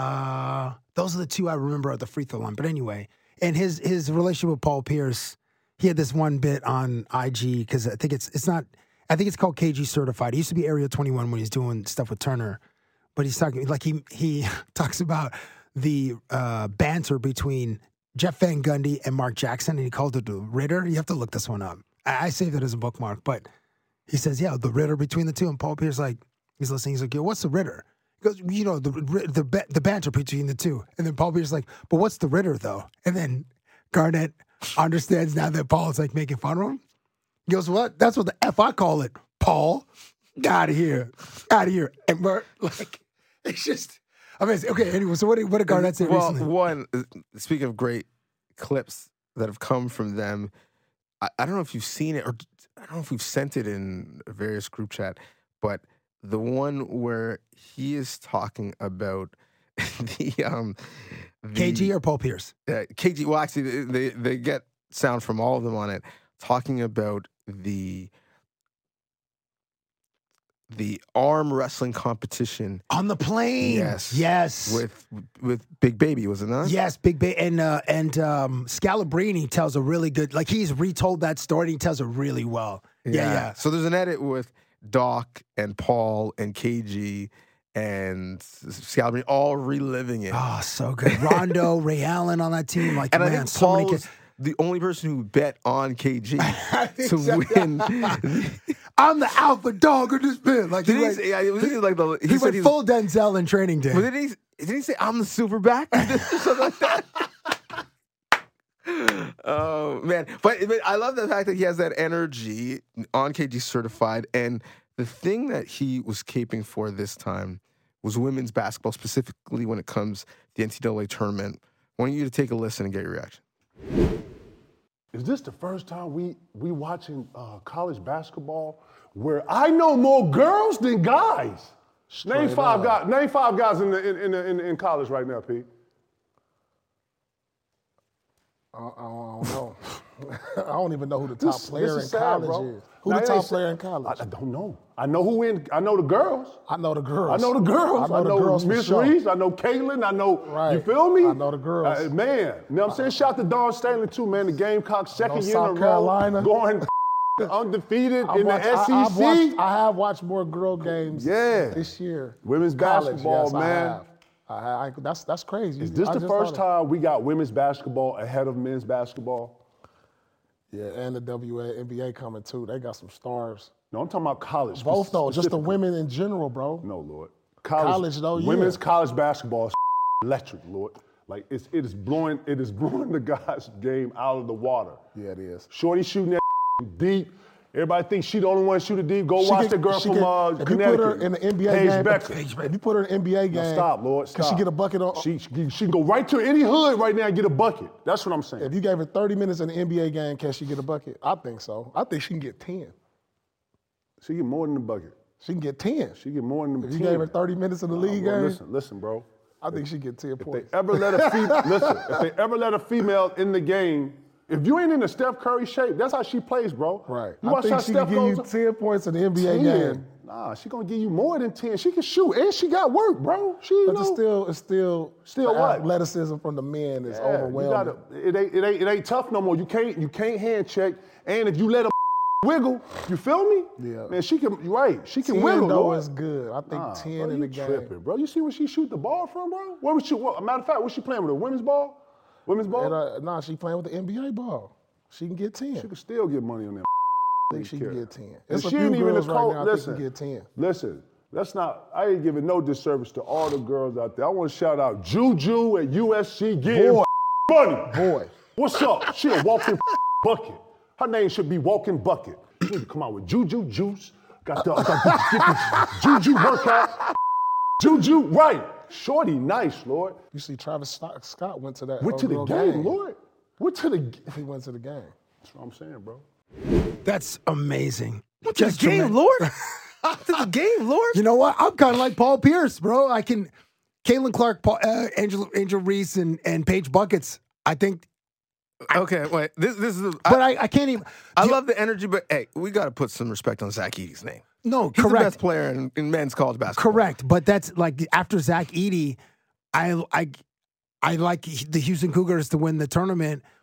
Those are the two I remember at the free throw line. But anyway, and his relationship with Paul Pierce, he had this one bit on IG because I think it's called KG Certified. He used to be Area 21 when he's doing stuff with Turner, but he's talking like he talks about the banter between Jeff Van Gundy and Mark Jackson, and he called it the Ritter. You have to look this one up. I saved it as a bookmark, but he says, yeah, the Ritter between the two. And Paul Pierce, like, he's listening. He's like, yo, what's the Ritter? He goes, you know, the banter between the two. And then Paul Pierce is like, but what's the Ritter, though? And then Garnett understands now that Paul is, like, making fun of him. He goes, what? That's what the F I call it, Paul. Out of here. Out of here. And we're like, it's just amazing. Okay, anyway, so what did Garnett say recently? One, speaking of great clips that have come from them, I don't know if you've seen it or I don't know if we've sent it in various group chat, but the one where he is talking about the KG or Paul Pierce? KG. Well, actually, they get sound from all of them on it, talking about the arm wrestling competition on the plane. Yes. With Big Baby, was it not? Yes, Big Baby and Scalabrini tells a really good. Like he's retold that story. And he tells it really well. Yeah. So there's an edit with Doc and Paul and KG and Scalabrini all reliving it. Oh, so good. Rondo, Ray Allen on that team. Like, and man, I think so Paul many was the only person who bet on KG to win. I'm the alpha dog of this bit. Like he went full Denzel in Training Day. But did he say I'm the superback? Something like that. Oh man! But I love the fact that he has that energy on KG Certified, and the thing that he was caping for this time was women's basketball, specifically when it comes to the NCAA tournament. I want you to take a listen and get your reaction. Is this the first time we watching college basketball where I know more girls than guys? Name five guys in college right now, Pete. I don't know. I don't even know who the top player in college is. Who the top player in college? I don't know. I know the girls. I know the girls. I know the girls. Miss Reese. I know Caitlin. I know. Right. You feel me? I know the girls. Man, you know what I'm saying? Shout out to Dawn Stanley too, man. The Gamecocks second year in a row, Carolina. going undefeated in the SEC. I have watched more girl games this year. Women's basketball, man. I that's crazy. Is this the first time we got women's basketball ahead of men's basketball? Yeah, and the WNBA coming too. They got some stars. No, I'm talking about college. Both though, just the women in general, bro. No, Lord. College though, women's college basketball is electric, Lord. Like it is blowing the guys' game out of the water. Yeah, it is. Shorty shooting that deep. Everybody thinks she the only one shooting deep. Go watch the girl from Connecticut. If you put her in the NBA game, if you put her in the NBA game, now stop, Lord. Stop. Can she get a bucket on? She can go right to any hood right now and get a bucket. That's what I'm saying. If you gave her 30 minutes in the NBA game, can she get a bucket? I think so. I think she can get 10. She get more than a bucket. She can get 10. She get more than 10. If you gave her 30 minutes in the league game. Listen, bro. I think she get 10 points. If they ever let a female in the game. If you ain't in a Steph Curry shape, that's how she plays, bro. Right. You watch how Steph give you 10 points in the NBA game. Nah, she gonna give you more than 10. She can shoot, and she got work, bro. It's still what? Athleticism from the men is overwhelming. It ain't tough no more. You can't hand check, and if you let her wiggle, you feel me? Yeah. Man, she can. You're right. She can 10 wiggle. Though is good. I think 10 bro, in the game. Tripping, bro. You see where she shoot the ball from, bro? Where was she? Matter of fact, was she playing with a women's ball? Women's ball? Nah, she playing with the NBA ball. She can get 10. She can still get money on that. I think she can get 10. And It's a she few ain't even girls a right coach. now Listen, I think can get 10. Listen, I ain't giving no disservice to all the girls out there. I want to shout out Juju at USC getting money. Boy. What's up? She a walking bucket. Her name should be Walking Bucket. You need to come out with Juju Juice. Got the Juju workout. Juju, right. Shorty, nice, Lord. You see Travis Scott went to that Went to the game, Lord. He went to the game. That's what I'm saying, bro. That's amazing. Went to the game, Lord. To the game, Lord. You know what? I'm kind of like Paul Pierce, bro. Caitlin Clark, Angel Reese, and Paige Buckets. I think. Okay, wait. This is. But I can't even. I love the energy, but hey, we got to put some respect on Zach Edey's name. No, He's correct. the best player in men's college basketball. Correct, but that's like after Zach Edey, I like the Houston Cougars to win the tournament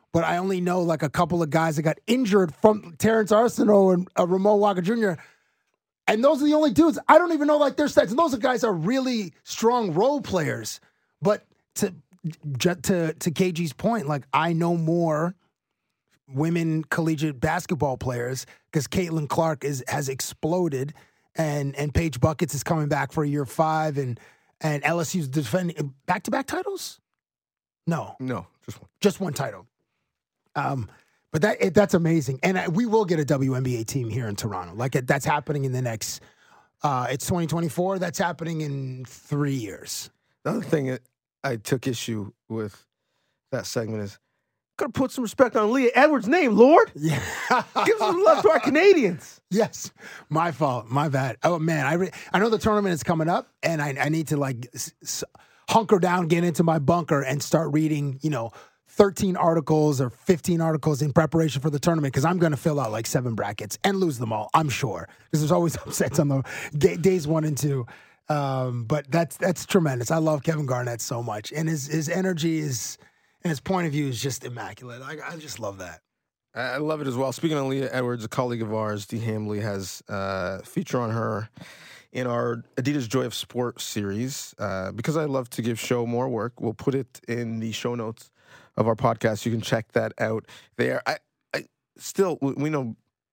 but I only know like a couple of guys that got injured from Terrence Arsenault and Ramon Walker Jr. And those are the only dudes. I don't even know like their stats. And those guys are really strong role players. But to KG's point, like I know more women collegiate basketball players because Caitlin Clark has exploded, and Paige Buckets is coming back for year 5, and LSU's defending back-to-back titles. No, just one title. But that's amazing, and we will get a WNBA team here in Toronto. Like that's happening in the next. It's 2024. That's happening in 3 years. The other thing that I took issue with that segment is gotta put some respect on Leah Edwards' name, Lord. Yeah, give some love to our Canadians. Yes, my fault, my bad. Oh man, I know the tournament is coming up, and I need to like hunker down, get into my bunker, and start reading. 13 articles or 15 articles in preparation for the tournament because I'm going to fill out like 7 brackets and lose them all, I'm sure. Because there's always upsets on the days 1 and 2. But that's tremendous. I love Kevin Garnett so much. And his energy is, and his point of view is just immaculate. I just love that. I love it as well. Speaking of Leah Edwards, a colleague of ours, Dee Hamley, has a feature on her in our Adidas Joy of Sport series. Because I love to give show more work, we'll put it in the show notes of our podcast. You can check that out there. I still, we know,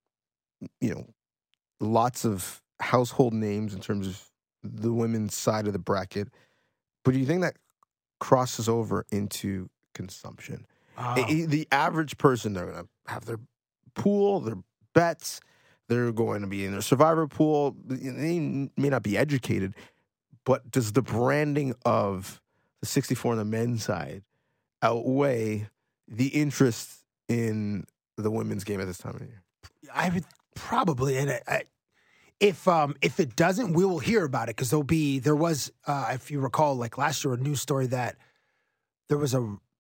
lots of household names in terms of the women's side of the bracket. But do you think that crosses over into consumption? The average person, they're going to have their pool, their bets, they're going to be in their survivor pool. They may not be educated, but does the branding of the 64 on the men's side outweigh the interest in the women's game at this time of the year? I would probably, and if it doesn't, we will hear about it because there was if you recall, like last year, a news story that there was a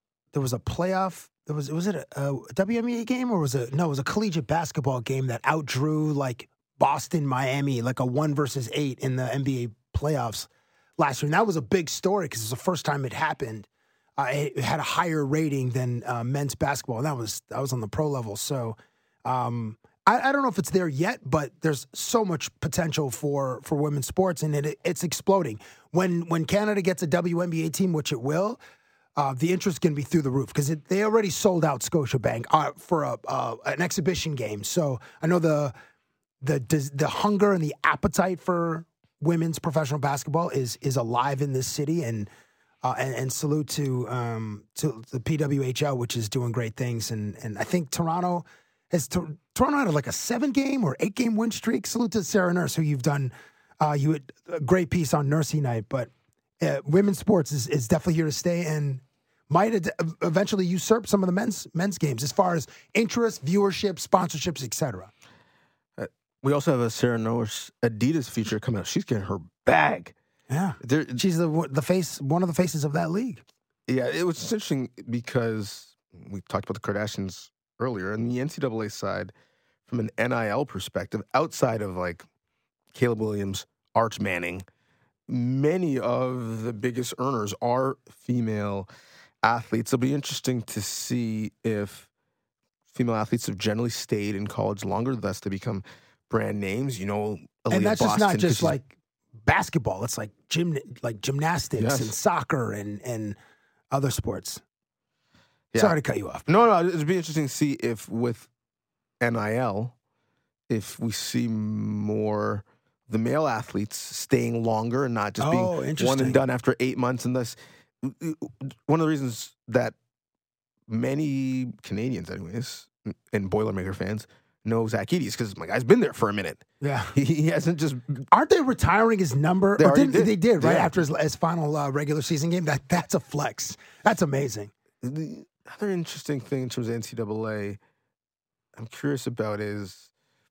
playoff. Was it a WNBA game or was it a collegiate basketball game that outdrew like Boston, Miami, like a 1-8 in the NBA playoffs last year, and that was a big story because it was the first time it happened. It had a higher rating than men's basketball, and that was on the pro level. So I don't know if it's there yet, but there's so much potential for women's sports, and it's exploding. When Canada gets a WNBA team, which it will, the interest is going to be through the roof because they already sold out Scotiabank for an exhibition game. So I know the hunger and the appetite for women's professional basketball is alive in this city, and salute to the PWHL, which is doing great things. And I think Toronto had like a 7-game or 8-game win streak. Salute to Sarah Nurse, who you've done you had a great piece on Nursey Night. But women's sports is definitely here to stay and might eventually usurp some of the men's games as far as interest, viewership, sponsorships, etc. We also have a Sarah Nurse Adidas feature coming out. She's getting her bag. Yeah, she's the face, one of the faces of that league. Yeah, it was interesting because we talked about the Kardashians earlier, and the NCAA side, from an NIL perspective, outside of like Caleb Williams, Arch Manning, many of the biggest earners are female athletes. It'll be interesting to see if female athletes have generally stayed in college longer, thus to become brand names. Aaliyah and that's Boston, just not just like basketball. It's like gymnastics yes. and soccer and other sports. Yeah. Sorry to cut you off. No, it'd be interesting to see if with NIL, if we see more the male athletes staying longer and not just being one and done after 8 months. And thus, one of the reasons that many Canadians, anyways, and Boilermaker fans know Zach Edey is because my guy's been there for a minute. Yeah, he hasn't just. Aren't they retiring his number? They did right yeah. after his final regular season game. That's a flex. That's amazing. The other interesting thing in terms of NCAA, I'm curious about is,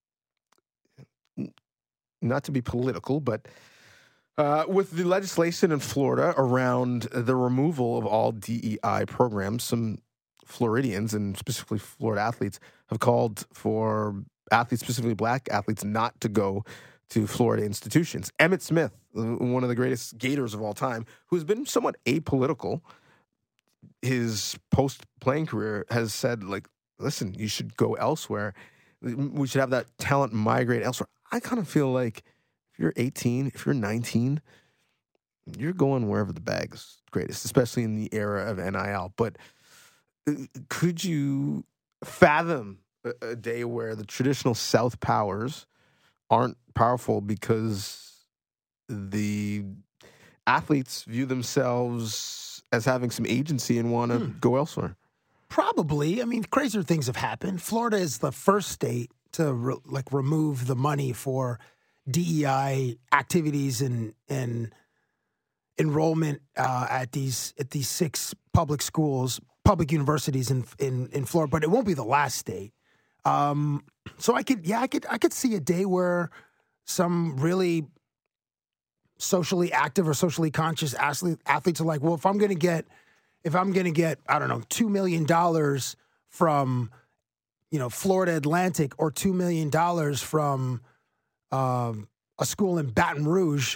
not to be political, but with the legislation in Florida around the removal of all DEI programs, some Floridians and specifically Florida athletes have called for athletes, specifically black athletes, not to go to Florida institutions. Emmitt Smith, one of the greatest Gators of all time, who's been somewhat apolitical, his post-playing career has said, like, listen, you should go elsewhere. We should have that talent migrate elsewhere. I kind of feel like if you're 18, if you're 19, you're going wherever the bag's greatest, especially in the era of NIL. But could you fathom a day where the traditional South powers aren't powerful because the athletes view themselves as having some agency and want to go elsewhere? Probably. I mean, crazier things have happened. Florida is the first state to remove the money for DEI activities and enrollment at these 6 public schools, public universities in Florida. But it won't be the last state. So I could see a day where some really socially active or socially conscious athletes are like, well, if I'm going to get, I don't know, $2 million from, Florida Atlantic, or $2 million from a school in Baton Rouge,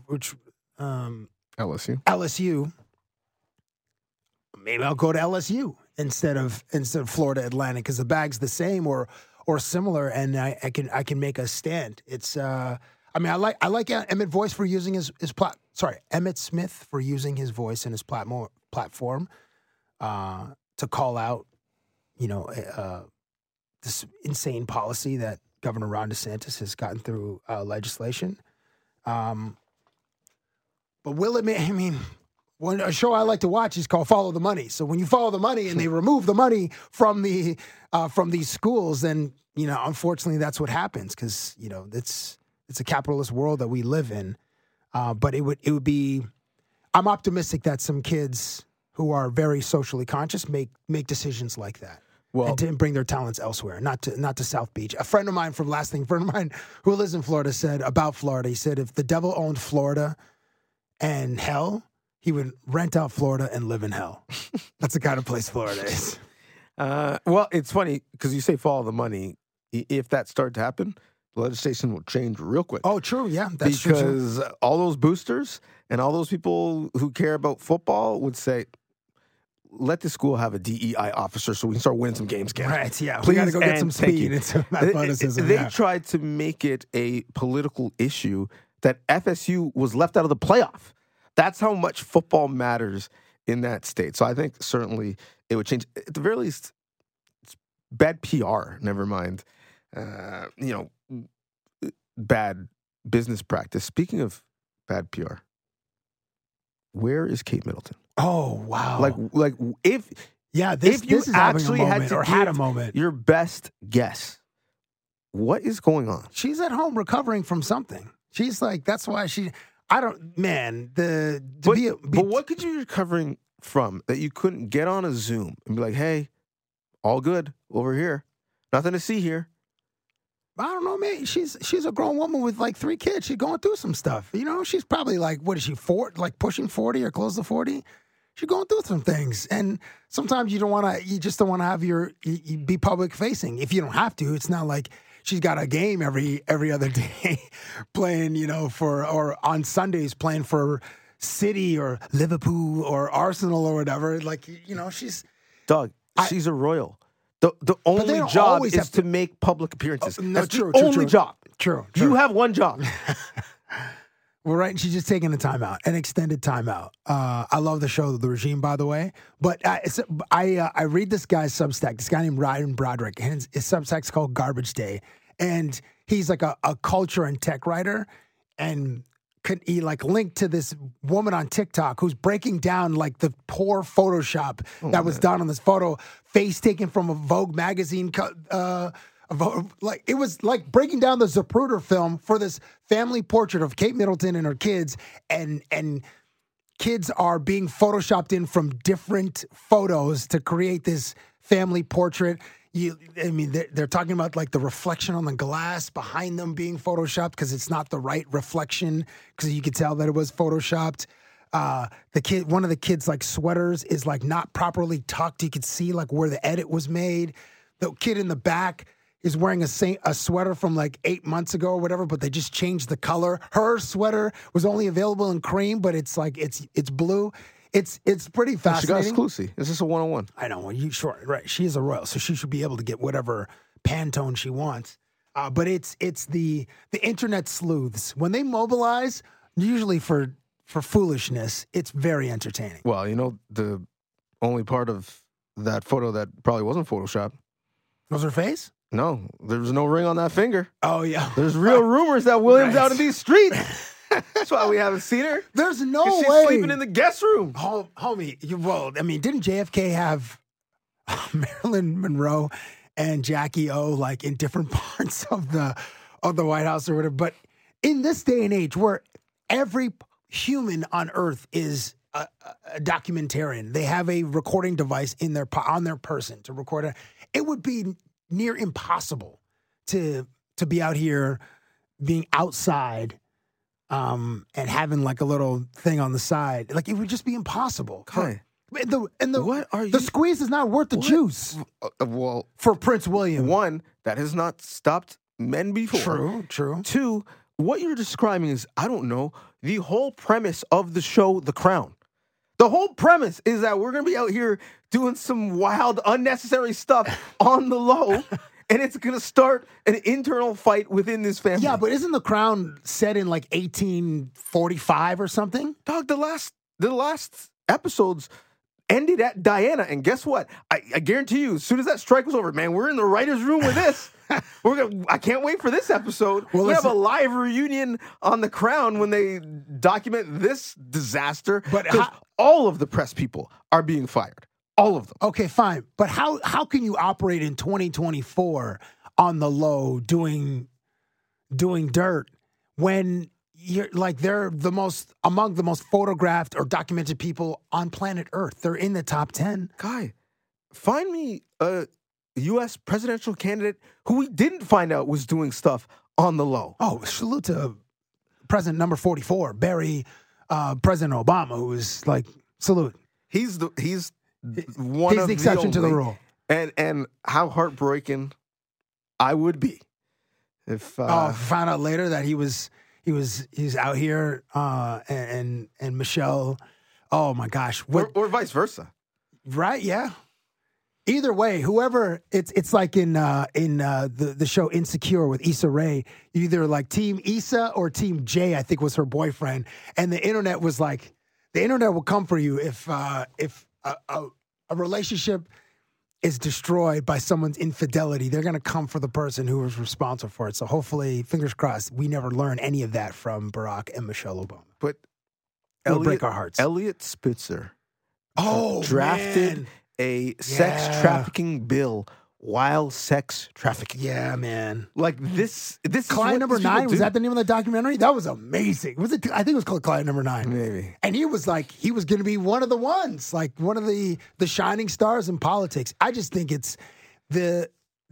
LSU. Maybe I'll go to LSU instead of Florida Atlantic because the bag's the same or similar, and I can make a stand. It's I like Emmett Voice for using Emmett Smith for using his voice and his platform to call out, this insane policy that Governor Ron DeSantis has gotten through legislation. But will it? A show I like to watch is called Follow the Money. So when you follow the money and they remove the money from these schools, then unfortunately that's what happens because it's a capitalist world that we live in. But it would be. I'm optimistic that some kids who are very socially conscious make decisions like that. And to bring their talents elsewhere, not to South Beach. A friend of mine who lives in Florida said about Florida, he said if the devil owned Florida and hell, he would rent out Florida and live in hell. That's the kind of place Florida is. Well, it's funny because you say follow the money. If that started to happen, the legislation will change real quick. Oh, true. Yeah, that's true. Because all those boosters and all those people who care about football would say, let the school have a DEI officer so we can start winning some games again. Right, yeah. Please, we got to go get some speed and some athleticism. They tried to make it a political issue that FSU was left out of the playoff. That's how much football matters in that state. So I think certainly it would change. At the very least, it's bad PR, never mind, bad business practice. Speaking of bad PR, where is Kate Middleton? Oh, wow. Like if you is actually had a moment. Your best guess, what is going on? She's at home recovering from something. She's like, that's why but what could you be recovering from that you couldn't get on a Zoom and be like, hey, all good over here. Nothing to see here. I don't know, man. She's a grown woman with like 3 kids. She's going through some stuff. She's probably like, what is she, pushing 40 or close to 40? She's going through some things. And sometimes you just don't want to have you be public facing. If you don't have to, it's not like she's got a game every other day playing, or on Sundays playing for City or Liverpool or Arsenal or whatever. Like, she's... Dog, she's a royal. The only job is to make public appearances. That's the only job. True. You have one job. Well, right, and she's just taking a timeout, an extended timeout. I love the show, The Regime, by the way. But I read this guy's Substack, this guy named Ryan Broderick, and his Substack's called Garbage Day. And he's like a culture and tech writer, and he linked to this woman on TikTok who's breaking down like the poor Photoshop that was done on this photo, face taken from a Vogue magazine. It was like breaking down the Zapruder film for this family portrait of Kate Middleton and her kids, and kids are being photoshopped in from different photos to create this family portrait. They're talking about like the reflection on the glass behind them being photoshopped because it's not the right reflection because you could tell that it was photoshopped. One of the kids' like sweaters is like not properly tucked. You could see like where the edit was made. The kid in the back is wearing a sweater from like 8 months ago or whatever, but they just changed the color. Her sweater was only available in cream, but it's like it's blue. It's pretty She got fascinating. exclusive. Is this a one-on-one? I know. Well, right. She is a royal, so she should be able to get whatever Pantone she wants. But it's the internet sleuths when they mobilize, usually for foolishness. It's very entertaining. Well, the only part of that photo that probably wasn't Photoshopped. Was her face? No, there was no ring on that finger. Oh yeah. There's real rumors that William's Right. out in these streets. That's why we haven't seen her. There's no 'Cause way. she's sleeping in the guest room. Homie, didn't JFK have Marilyn Monroe and Jackie O like in different parts of the White House or whatever? But in this day and age where every human on earth is a documentarian, they have a recording device on their person to record it. It would be near impossible to be out here being outside and having like a little thing on the side. Like it would just be impossible. Hi. What are you? The squeeze is not worth the juice Well, for Prince William. one, that has not stopped men before. True. Two, what you're describing is, I don't know, the whole premise of the show, The Crown. The whole premise is that we're going to be out here doing some wild, unnecessary stuff on the low, and it's going to start an internal fight within this family. Yeah, but isn't The Crown set in like 1845 or something? Dog, the last episodes ended at Diana, and guess what? I guarantee you, as soon as that strike was over, man, we're in the writer's room with this. I can't wait for this episode. Well, we have a live reunion on The Crown when they document this disaster. But all of the press people are being fired. All of them. Okay, fine. But how can you operate in 2024 on the low doing dirt when you're like they're among the most photographed or documented people on planet Earth? They're in the top 10. Guy, find me a U.S. presidential candidate who we didn't find out was doing stuff on the low. Oh, salute to President number 44, President Obama, who is like, salute. He's the exception to the rule. And how heartbreaking I would be if found out later that he's out here and Michelle. Oh my gosh, or vice versa, right? Yeah. Either way, whoever it's like in the show Insecure with Issa Rae, either like Team Issa or Team Jay, I think was her boyfriend, and the internet was like, the internet will come for you if a relationship is destroyed by someone's infidelity. They're gonna come for the person who was responsible for it. So hopefully, fingers crossed, we never learn any of that from Barack and Michelle Obama. But it'll break our hearts. Elliot Spitzer, drafted. Man. A sex trafficking bill while sex trafficking. Yeah, man. Like this Client Number 9, was that the name of the documentary? That was amazing. Was it? I think it was called Client Number 9. Maybe. And he was going to be one of the ones, like one of the shining stars in politics. I just think it's the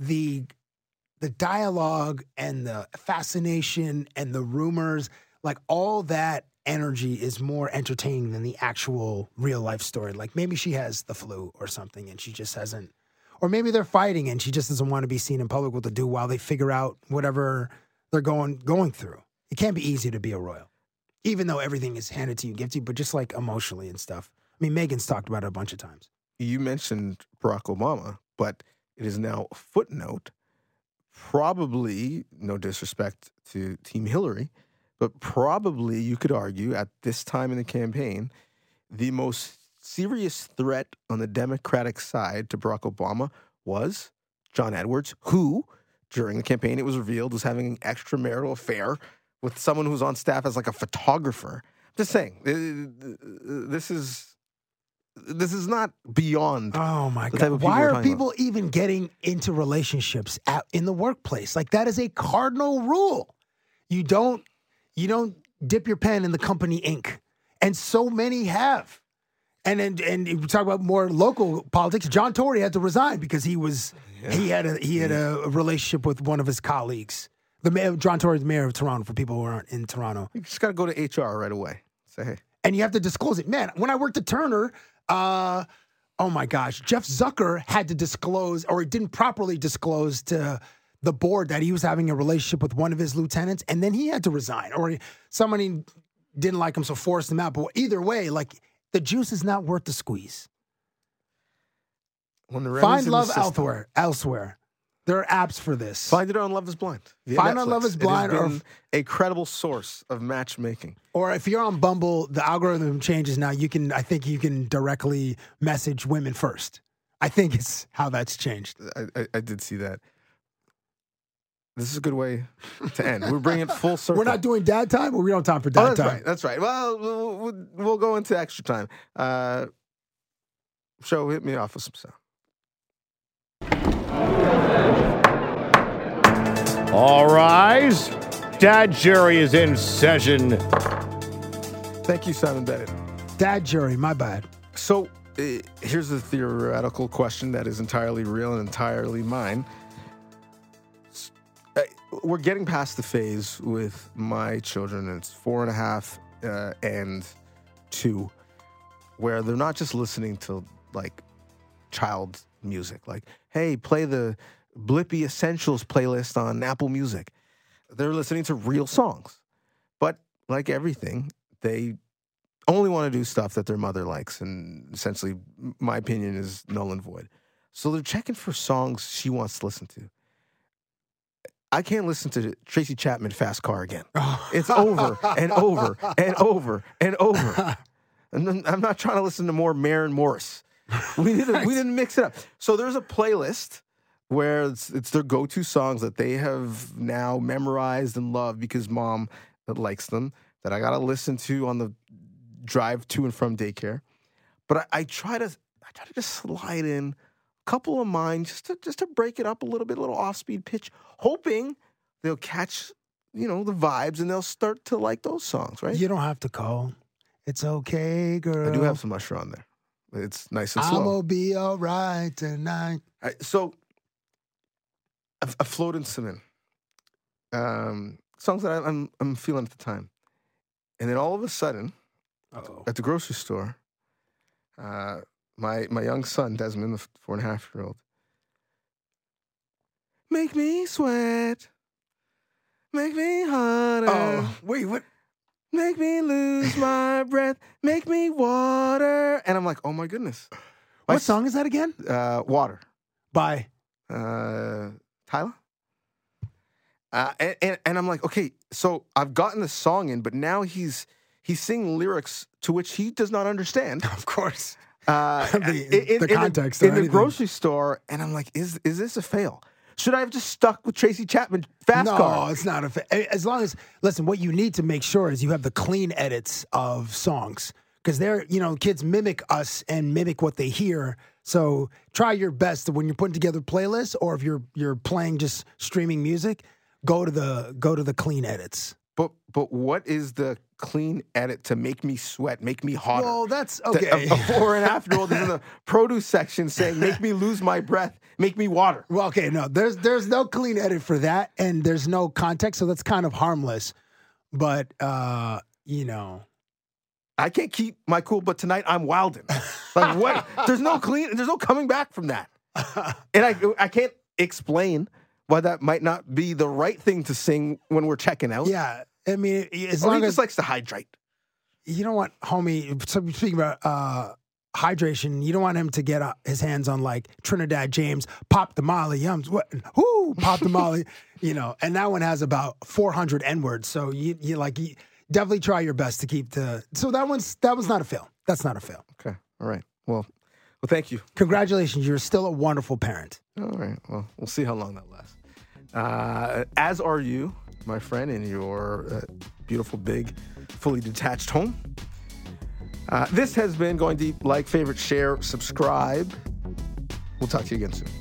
dialogue and the fascination and the rumors, like all that energy is more entertaining than the actual real life story. Like maybe she has the flu or something and she just hasn't, or maybe they're fighting and she just doesn't want to be seen in public with the do while they figure out whatever they're going through. It can't be easy to be a royal, even though everything is handed to you, gifted you, but just like emotionally and stuff. I mean, Meghan's talked about it a bunch of times. You mentioned Barack Obama, but it is now a footnote, probably, no disrespect to Team Hillary, but probably you could argue at this time in the campaign, the most serious threat on the Democratic side to Barack Obama was John Edwards, who, during the campaign, it was revealed was having an extramarital affair with someone who's on staff as like a photographer. I'm just saying, this is not beyond. Oh my God! Why are people even getting into relationships in the workplace? Like that is a cardinal rule. You don't dip your pen in the company ink, and so many have. And we talk about more local politics. John Tory had to resign because he had a relationship with one of his colleagues. John Tory is the mayor of Toronto. For people who aren't in Toronto, you just got to go to HR right away. Say hey, and you have to disclose it. Man, when I worked at Turner, oh my gosh, Jeff Zucker had to disclose, or didn't properly disclose to the board that he was having a relationship with one of his lieutenants, and then he had to resign, or somebody didn't like him, so forced him out. But either way, like The juice is not worth the squeeze. When the Find love elsewhere. There are apps for this. Find it on Love is Blind. Find on Love is Blind. It has been a credible source of matchmaking. Or if you're on Bumble, the algorithm changes now. I think you can directly message women first. I think it's how that's changed. I did see that. This is a good way to end. We're bringing it full circle. We're not doing dad time, or we don't have time for dad time? That's right. Well, we'll go into extra time. Show, hit me off with some sound. All rise. Dad Jury is in session. Thank you, Simon Bennett. Dad Jury, my bad. So here's a theoretical question that is entirely real and entirely mine. We're getting past the phase with my children, and it's 4.5 and 2, where they're not just listening to like child music, like, hey, play the Blippi Essentials playlist on Apple Music. They're listening to real songs. But like everything, they only want to do stuff that their mother likes, and essentially, my opinion is null and void. So they're checking for songs she wants to listen to. I can't listen to Tracy Chapman Fast Car again. It's over and over and over and over. And I'm not trying to listen to more Maren Morris. We didn't mix it up. So there's a playlist where it's their go-to songs that they have now memorized and loved because mom likes them, that I got to listen to on the drive to and from daycare. But I try to just slide in a couple of mine just to break it up a little bit, a little off-speed pitch, hoping they'll catch, the vibes and they'll start to like those songs, right? You don't have to call. It's okay, girl. I do have some Usher on there. It's nice and slow. I'm gonna be all right tonight. So I flowed in some songs that I'm feeling at the time. And then all of a sudden, at the grocery store, my young son, Desmond, the 4.5-year-old, make me sweat, make me harder. Oh, wait, what? Make me lose my breath, make me water. And I'm like, oh my goodness. What song is that again? Water. By? Tyler. And I'm like, okay, so I've gotten the song in, but now he's singing lyrics to which he does not understand. Of course. The context in the grocery store, and I'm like, is this a fail? Should I have just stuck with Tracy Chapman Fast Car? No, it's not a fail. As long as, listen, what you need to make sure is you have the clean edits of songs, because they're, kids mimic us and mimic what they hear. So try your best when you're putting together playlists, or if you're playing just streaming music, go to the clean edits. But what is the clean edit to make me sweat, make me hotter? Well, that's okay. A 4.5-year-old is in the produce section saying, make me lose my breath, make me water. Well, okay, no, there's no clean edit for that, and there's no context, so that's kind of harmless. But, I can't keep my cool, but tonight I'm wildin'. Like, what? There's no coming back from that. And I can't explain why that might not be the right thing to sing when we're checking out. Yeah, I mean, as or long he as just likes to hydrate. You don't want speaking about hydration, you don't want him to get his hands on like Trinidad James, Pop the Molly, Pop the Molly, and that one has about 400 N-words. So you definitely try your best to keep so that was not a fail. That's not a fail. Okay. All right. Well, thank you. Congratulations. You're still a wonderful parent. All right. Well, we'll see how long that lasts. As are you, my friend, in your beautiful, big, fully detached home. This has been Going Deep. Like, favorite, share, subscribe. We'll talk to you again soon.